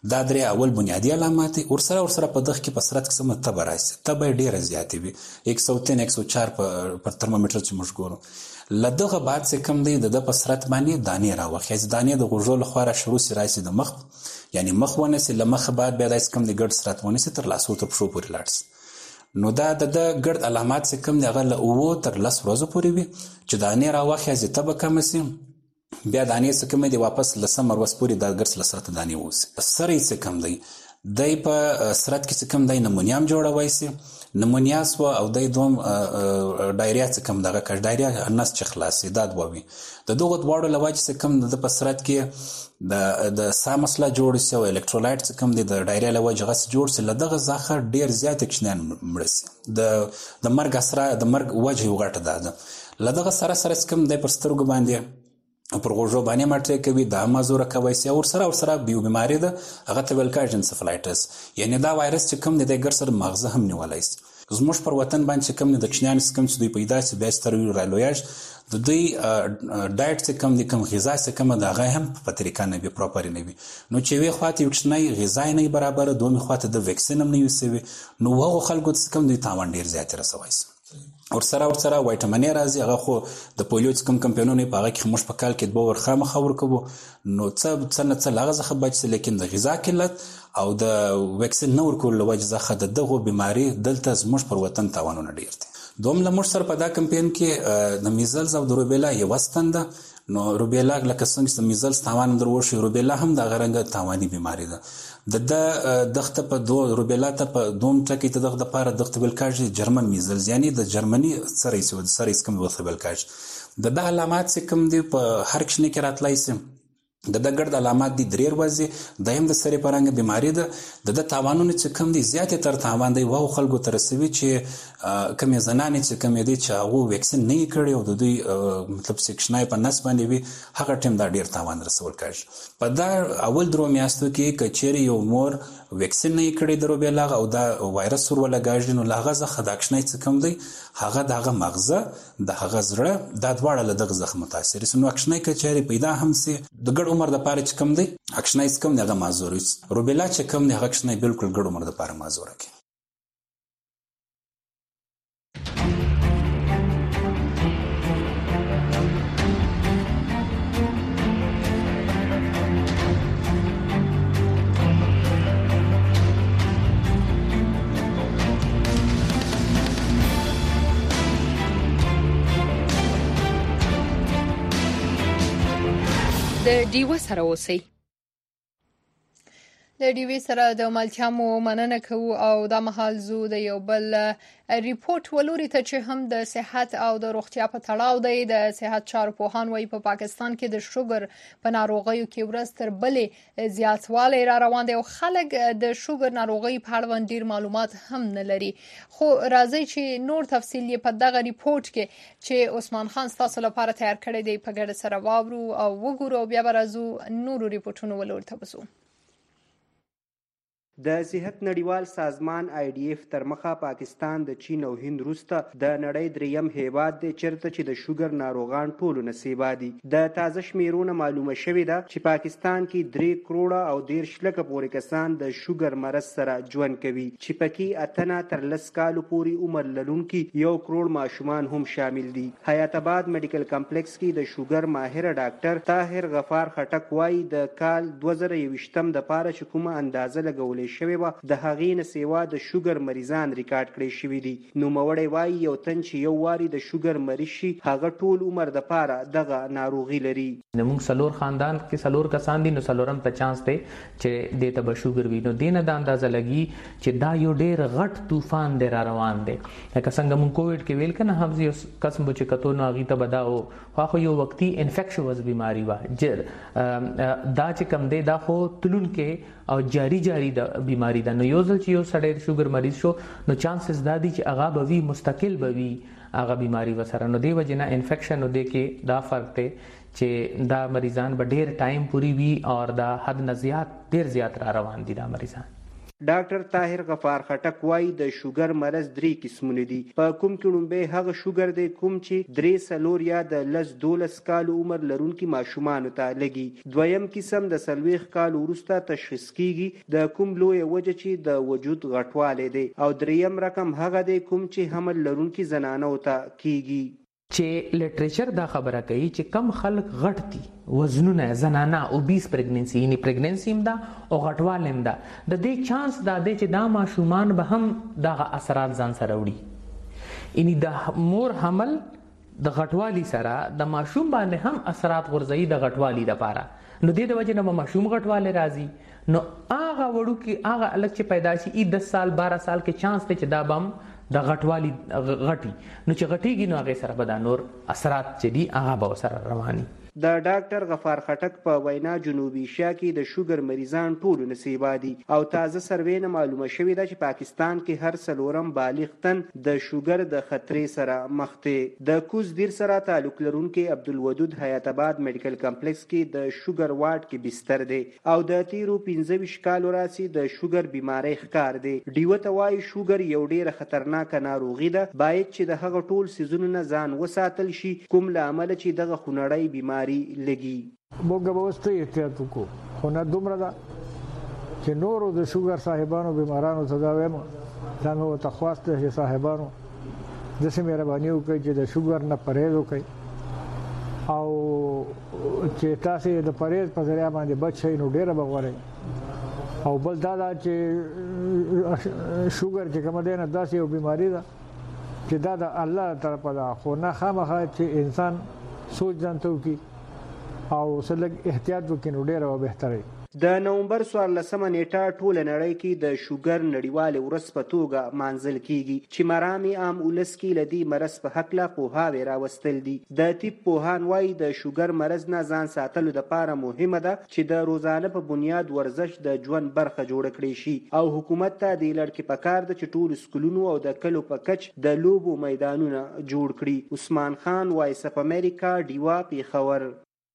دا درې اول بنیادی علامات ورسره په دغه کې پسرت قسمه تبه راشي. تبه ډیره زیاتې وي 103 104 په ترمامیټر چې موږ ګورو. لدغه بعد څه کم دی د پسرت باندې دانې راوخی. دانې د غوږو لخوا شروع سي راشي د مخ، یعنی مخ ونسي لمخ بعد بیا داس کم دی ګډ سرت ونسي تر لاسو تر پښو پورې لاړ. نو دا د ګډ علامات څه کم دی هغه له 9 تر 10 ورځې پورې وي چې دانې راوخی چې تبه کم سي. بیا دانې څه کم دی واپس لسم ورځ پورې د ګرس لسرت دانې ووسي. سره څه کم دی دای په سرت کې څه کم دی نمونیام جوړوي سي. نمونیا سو او دای دوم ډایریا څه کم دغه کډ ډایریا نس چې خلاصي دا دوی د دغه دواړو لواج څه کم د پسرت کې د سا مسله جوړ سي او الکترولایټ څه کم دي د ډایریا لواج غس جوړ سي. لدغه ځخه ډیر زیات کښنان مرسي. د مرګ اسره د مرګ وجه وغټه ده. لدغه سره څه کم د پرسترګو باندې پر غوږو باندې ماټری کوي د مازوره کوي سي او سره بیو بیماری ده هغه ته ویل کېږي انسفلایټس، یعنی دا وایرس چې کم د ګر سره مغزه هم نیولای سي. زموږ پر وطن باندې کم د چنان سکم چې دوی پیدا سي بیا ستر رالویاج د دوی ډایټ څخه کم د کم غذا څخه کم د هغه هم په طریقه نه وي پراپر نه وي. نو چې وی خواته وښنی غذا نه برابر دوه خواته د ویکسین هم نه یوسوي. نو هغه خلکو څخه کم د تاوان ډیر زیات رسوي. ورسره وایټامین راځي هغه خو د پولیو څخه کمپینونه په هغه کې موږ په کال کې د باور خامه خبر کوو. نو څه لغه ځخه بچ لیکن د غذا قلت او د ویکسین نور کول لوجه ځخه دغه بیماری دلته زموږ پر وطن تاوانونه ډیر دي. دوم لمر سره په دا کمپین کې د میزلز او د روبیلا یو وستنده. نو روبیلا لکه څنګه چې میزلز تاوان دروشي روبیلا هم د غرنګ تاواني بیماری ده. دغه په روبیلا ته په دوم ټکی ته دغه لپاره دغه بل کاږي جرمن میزلز، یعنی د جرمني سره کوم وسه بل کاږي. د علامات کوم دي په هر کښنه کې راتلای سي. د ګرد علامات دي درې ورځې دایم د سری پرنګ بیماری ده. د تاوانونه چې کم دي زیات تر تاوان دی واو خلکو تر سوي چې کم زنانې چې کم دي چې هغه ویکسین نه کړي او د دوی مطلب سیکشنای په نس باندې وي هغه ټیم دا ډیر تاوان رسول کوي. په دا اول درو میاشتو کې کچېری یو مور ویکسین نه کړي د روبیلا او دا وایرس ور ولګاږي نو لاغه زخه د اکشنای څه کم دی هغه دغه مغزه د هغه زړه د دواړه له دغه زخم متاثر سي. نو اکشنای کچېری پیدا هم سي د ګډ عمر د پاره چې کم دی اکشنای کم دغه مازور روبیلا چې کم دی هغه اکشنای بالکل ګډ عمر د پاره مازور کی. د ډیو سره اوسئ. د ډیوی سره د ملتیا مو مننه کوو او د مهال زو د یو بل ریپورت ولوري ته چې هم د صحت او د روغتیا په تړاو دی. د صحت چارو پوهان وايي په پاکستان کې د شوګر په ناروغیو کې ورځ تر بلې زیاتوالی را روان دی او خلک د شوګر ناروغي په اړه ډیر معلومات هم نه لري. خو راځي چې نور تفصیل یې په دغه ریپورت کې چې عثمان خان تاسو لپاره تیار کړی دی په ګډه سره واورو او وګورو بیا برازو نورو ریپورتونو ولور ته وسو. د صحت نړیوال سازمان IDF تر مخه پاکستان د چین او هند وروسته د نړۍ دریم هیواد دی چیرته چې د شوګر ناروغان ټولو نصیبه دي. د تازه شمیرونه معلومه شوې ده چې پاکستان کې 3 کروڑه او 13 لکه پورې کسان د شوګر مرض سره ژوند کوي چې پکې اتنه تر 10 کالو پورې عمر لرونکي 1 کروڑ ماشومان هم شامل دي. حیات آباد میډیکل کمپلیکس کې د شوګر ماهر ډاکټر طاهر غفار خټک وايي د کال 2020 د پاره چې کومه اندازه لګولې شوی و د هغې نه سیوا د شوګر مریضان ریکارډ کړی شوی دي. نو موړی وایي یو تن چې یو واری د شوګر مریض شي هغه ټول عمر د پاره دغه ناروغي لري. موږ سلور خاندان کې سلور کسان دي نو سلورم ته چانس دی چې د ته به شوګر وي. نو دینه د اندازه لګي چې دا یو ډیر غټ طوفان دی را روان دی. لکه څنګه موږ کووډ کې ویل کنه هم یو قسم چې کتو نو هغه ته بداو خو یو وختي انفیکشوس بیماری و دا چې کم دی دا خو تلون کې او جاری د بیماری ده. نو یو ځل چې یو سړی شوګر مریض شو نو چانسز دا دي چې هغه به وي مستقل به وي هغه بیماری وسره. نو دی وجنه انفیکشن نو دی کې دا فرق دی چې دا مریضان به ډیر ټایم پوری وي او دا حد نه زیات ډیر زیات را روان دي دا مریضان. ډاکټر طاهر غفار خټک وایي د شوګر مرض 3 قسمونه دي، په کوم کې لومبه هغه شوګر دی کوم چې 3 یا د 10-12 کال عمر لرونکي ماشومانو ته لګي، دویم قسم د 40 کال وروسته تشخیص کیږي د کوم لوی وجه چې د وجود غټوالی دی، او دریم رقم هغه دی کوم چې حمل لرونکي زنانو ته کیږي. چې لټریچر دا خبره کوي چې کم خلک غټ دي، وزنونه زنانه اوبیس پریګننسي یعنی پریګننسي هم دا او غټوال هم دا، د دې چانس دا دی چې دا ماشومان به هم دغه اثرات ځان سره وړي، یعنی د مور حمل د غټوالي سره د ماشوم باندې هم اثرات غورځي د غټوالي لپاره، نو دې د وجه نه ماشوم غټواله راځي، نو هغه وړو کې هغه الګ چې پیدا شي 10 سال 12 سال کې چانس ته چې دا بم د غټوالي غټي، نو چې غټيږي نو هغه سره به دا نور اثرات چې دي هغه به سره رواني. د ډاکټر غفار خټک په وینا جنوبي ایشیا کې د شوګر مریضان ټول نصیبه دي، او تازه سروې نه معلومه شوې ده چې پاکستان کې هر څلورم بالغ تن د شوګر د خطرې سره مخ دی. د کوز دیر سره تعلق لرونکي عبدالودود حیات آباد میډیکل کمپلیکس کې د شوګر وارډ کې بستر دی، او د تیرو 15 کالو راسي د شوګر بیماری ښکار دی. ډیوه ته وایي شوګر یو ډیره خطرناکه ناروغي ده، باید چې د هغه ټول سیزونو نه ځان وساتل شي، کوم لامل چې دغه خونړی بیماری لګي. موږ به اوس ته احتیاط وکړو، خو نه دومره ده چې نورو د شوګر صاحبانو بیمارانو ته دا وایم، دا مې ورته خواسته چې صاحبانو داسې مهرباني وکړئ چې د شوګر نه پرهیز وکړئ، او چې تاسې د پرهیز په ذریعه باندې بچ شئ نو ډېره به غوره. او بل دا ده چې شوګر چې کومه دی نه داسې یو بیماري ده چې دا د الله طرفه ده، خو نه خامخا چې انسان سوچ ځان ته وکړي او سلګ احتیاط وکړي نو ډېره به بهتره وي. د نومبر 14 نیټه ټوله نړۍ کې د شوګر نړیوالې ورځ په توګه مانځل کیږي، چې مرامي عام ولس کې له دې مرض په هکله پوهاوی راوستل دي. د طب پوهان وایي د شوګر مرض نه ځان ساتلو دپاره مهمه ده چې د روزانه په بنیاد ورزش د ژوند برخه جوړه کړي شي، او حکومت ته دې لړ کې پکار ده چې ټول سکولونو او د کلو په کچ د لوبو میدانونه جوړ کړي. عثمان خان، وایس اف امریکا، ډیوا، پیښور.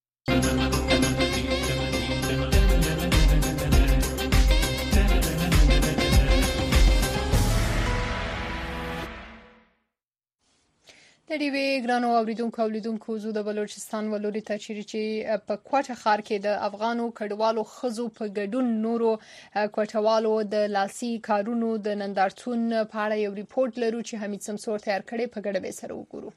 د ډیوې ګرانو اوریدونکو زو د بلوچستان ولوري ته چې په کوټه ښار کې د افغانو کډوالو خزو په ګډون نورو کوټوالو د لاسي کارونو د نندارتون په اړه یو ریپورت لرو چې حمید سمسور تیار کړی، په ګډه به سره وګورو.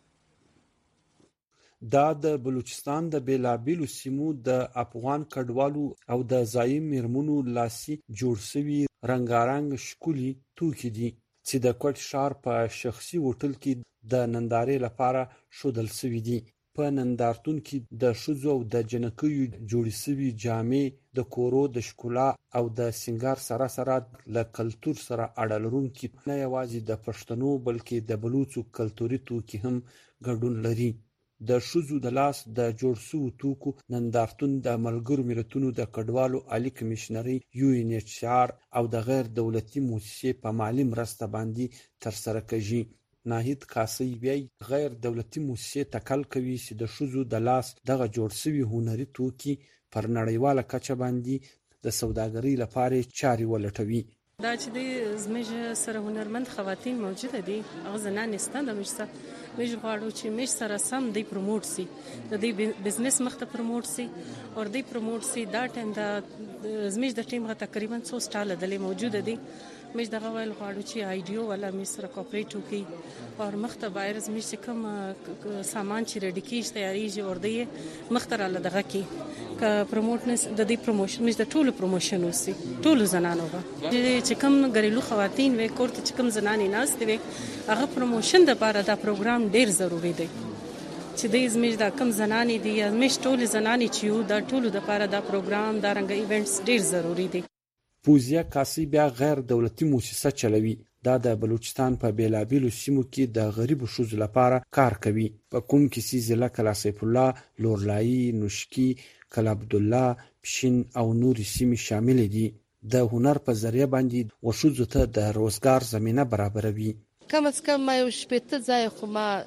دا د بلوچستان د بیلابیلو سیمو د افغان کډوالو او د ځایي میرمنو لاسي جوړ شوي رنگارنګ ښکلي توکي دي چې د کوټ ښار په شخصي هوټل کې د نندارې لپاره شودل شوي دي. په نندارتون کې د ښځو او د جنکیو جوړې شوي جامې د کورو د ښکلا او د سنگار سره سره له کلتور سره اړه لرونکي نه یوازې د پښتنو بلکې د بلوچو کلتوري توکي هم ګډون لري. د ښځو د لاس د جوړ شوو توکو نندارتون د ملګرو ملتونو د کډوالو عالی کمشنري UNHCR او د غیر دولتي مؤسسې په مالی مرسته باندې ترسره کیږي. ناهید کاسي وی غیر دولتي مؤسسې تکل کوي چې د ښځو د لاس دغه جوړ شوي هنري توکي پر نړیواله کچه باندې د سوداګرۍ لپاره چاري ولټوي. دا چې د زموږ سره هنرمند خواتین موجوده دي، هغه زنانې سته، د موږ غواړو چې موږ سره سم دی پروموټ سي، د دې بزنس مخته پروموټ سي او دی پروموټ سي. دا ټیم د زموږ د ټیم غا تقریبا 100 سټاله دلې موجوده دي. موږ دغه ویل غواړو چې آیډیو ولا موږ سره کوپریټ وکړي او مخته بایر زموږ کوم سامان چې ریډي کیږي تیاریږي او دی مخته را لدغه کې ک پروموټ نس د دې پروموشن موږ د ټولو پروموشن وسی ټولو زنانو چې کوم غریلو خواتین وې کوړه چې کوم زنانې ناس دی هغه پروموشن د لپاره دا پروګرام ډیر ضروری دی چې د زموږ د کم زنانې دي یا زموږ ټولو زنانې چې یو د ټولو د لپاره دا پروګرام دا رنګ ایونټس ډیر ضروری دی. فوزیه کاسي بیا غیر دولتي مؤسسه چلوي. دا د بلوچستان په بیلابیلو سیمو کې د غریبو ښځو لپاره کار کوي. په کوم کې سیزه لکه سیف الله، لورلای، نوشکی، کلا عبد الله، پشین او نور سیمې شامل دي. د هنر په ذریعہ باندې وښځو ته د روزګار زمينه برابروي. کم از کم ما یو شپږ ځای خو ما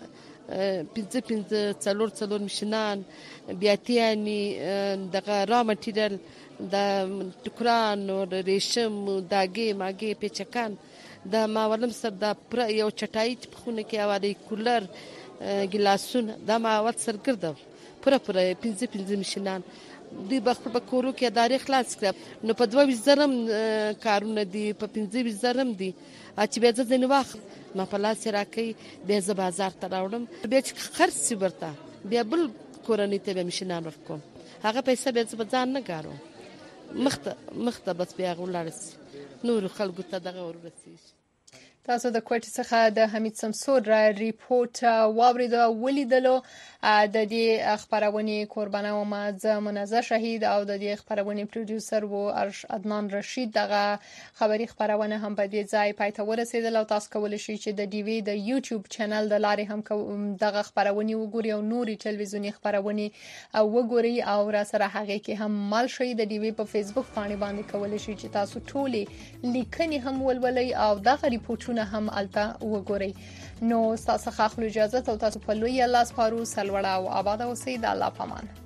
15 څلور مشنان بیا تیانی دغه را مټیریال د ټکران او ریشم داګې ماګې پیچکان د ماولم سر د پر یو چټای په خونه کې اوالي کولر ګلاسونه د ماوت سرګرد پر 15 مشنان دوی په کورو کې ادارې خلاص کړ نو په 2000 کارونه دي په 15 دي چې بیا ځنه واخ ما په لاس راکې بیا ز بازار ته راوړم بیا چې خرڅ سی برتا بیا بل کورنۍ ته به مشنان ورکوم هغه پیسې بیا ز ځان نه ګارو مخته بس بیا غوړل نور خلکو ته دغه ورسي. تاسو د کوټ څخه د حمید سمسور را ریپورت واوریدو ولیدلو د دې خبرونه قربانه و ما منزه شهید او د دې خبرونه پروډوسر و ارش عدنان رشید دغه خبري خبرونه هم په دې ځای پاتې ورسېدل او تاسو کولای شئ چې د ډي وی د یوټیوب چینل د لارې هم دغه خبرونه وګورئ او نوري ټلویزیونی خبرونه او وګورئ او را سره هغه کې هم مال شئ د ډي وی په فیسبوک باندې کولای شئ چې تاسو ټولې لیکنې هم ولولئ او دغه ریپورتونه هم الته وګورئ. نو تاسو خاصه اجازه او تاسو په لوی الله سپارو سلوړه او آباد اوسئ د الله پامان.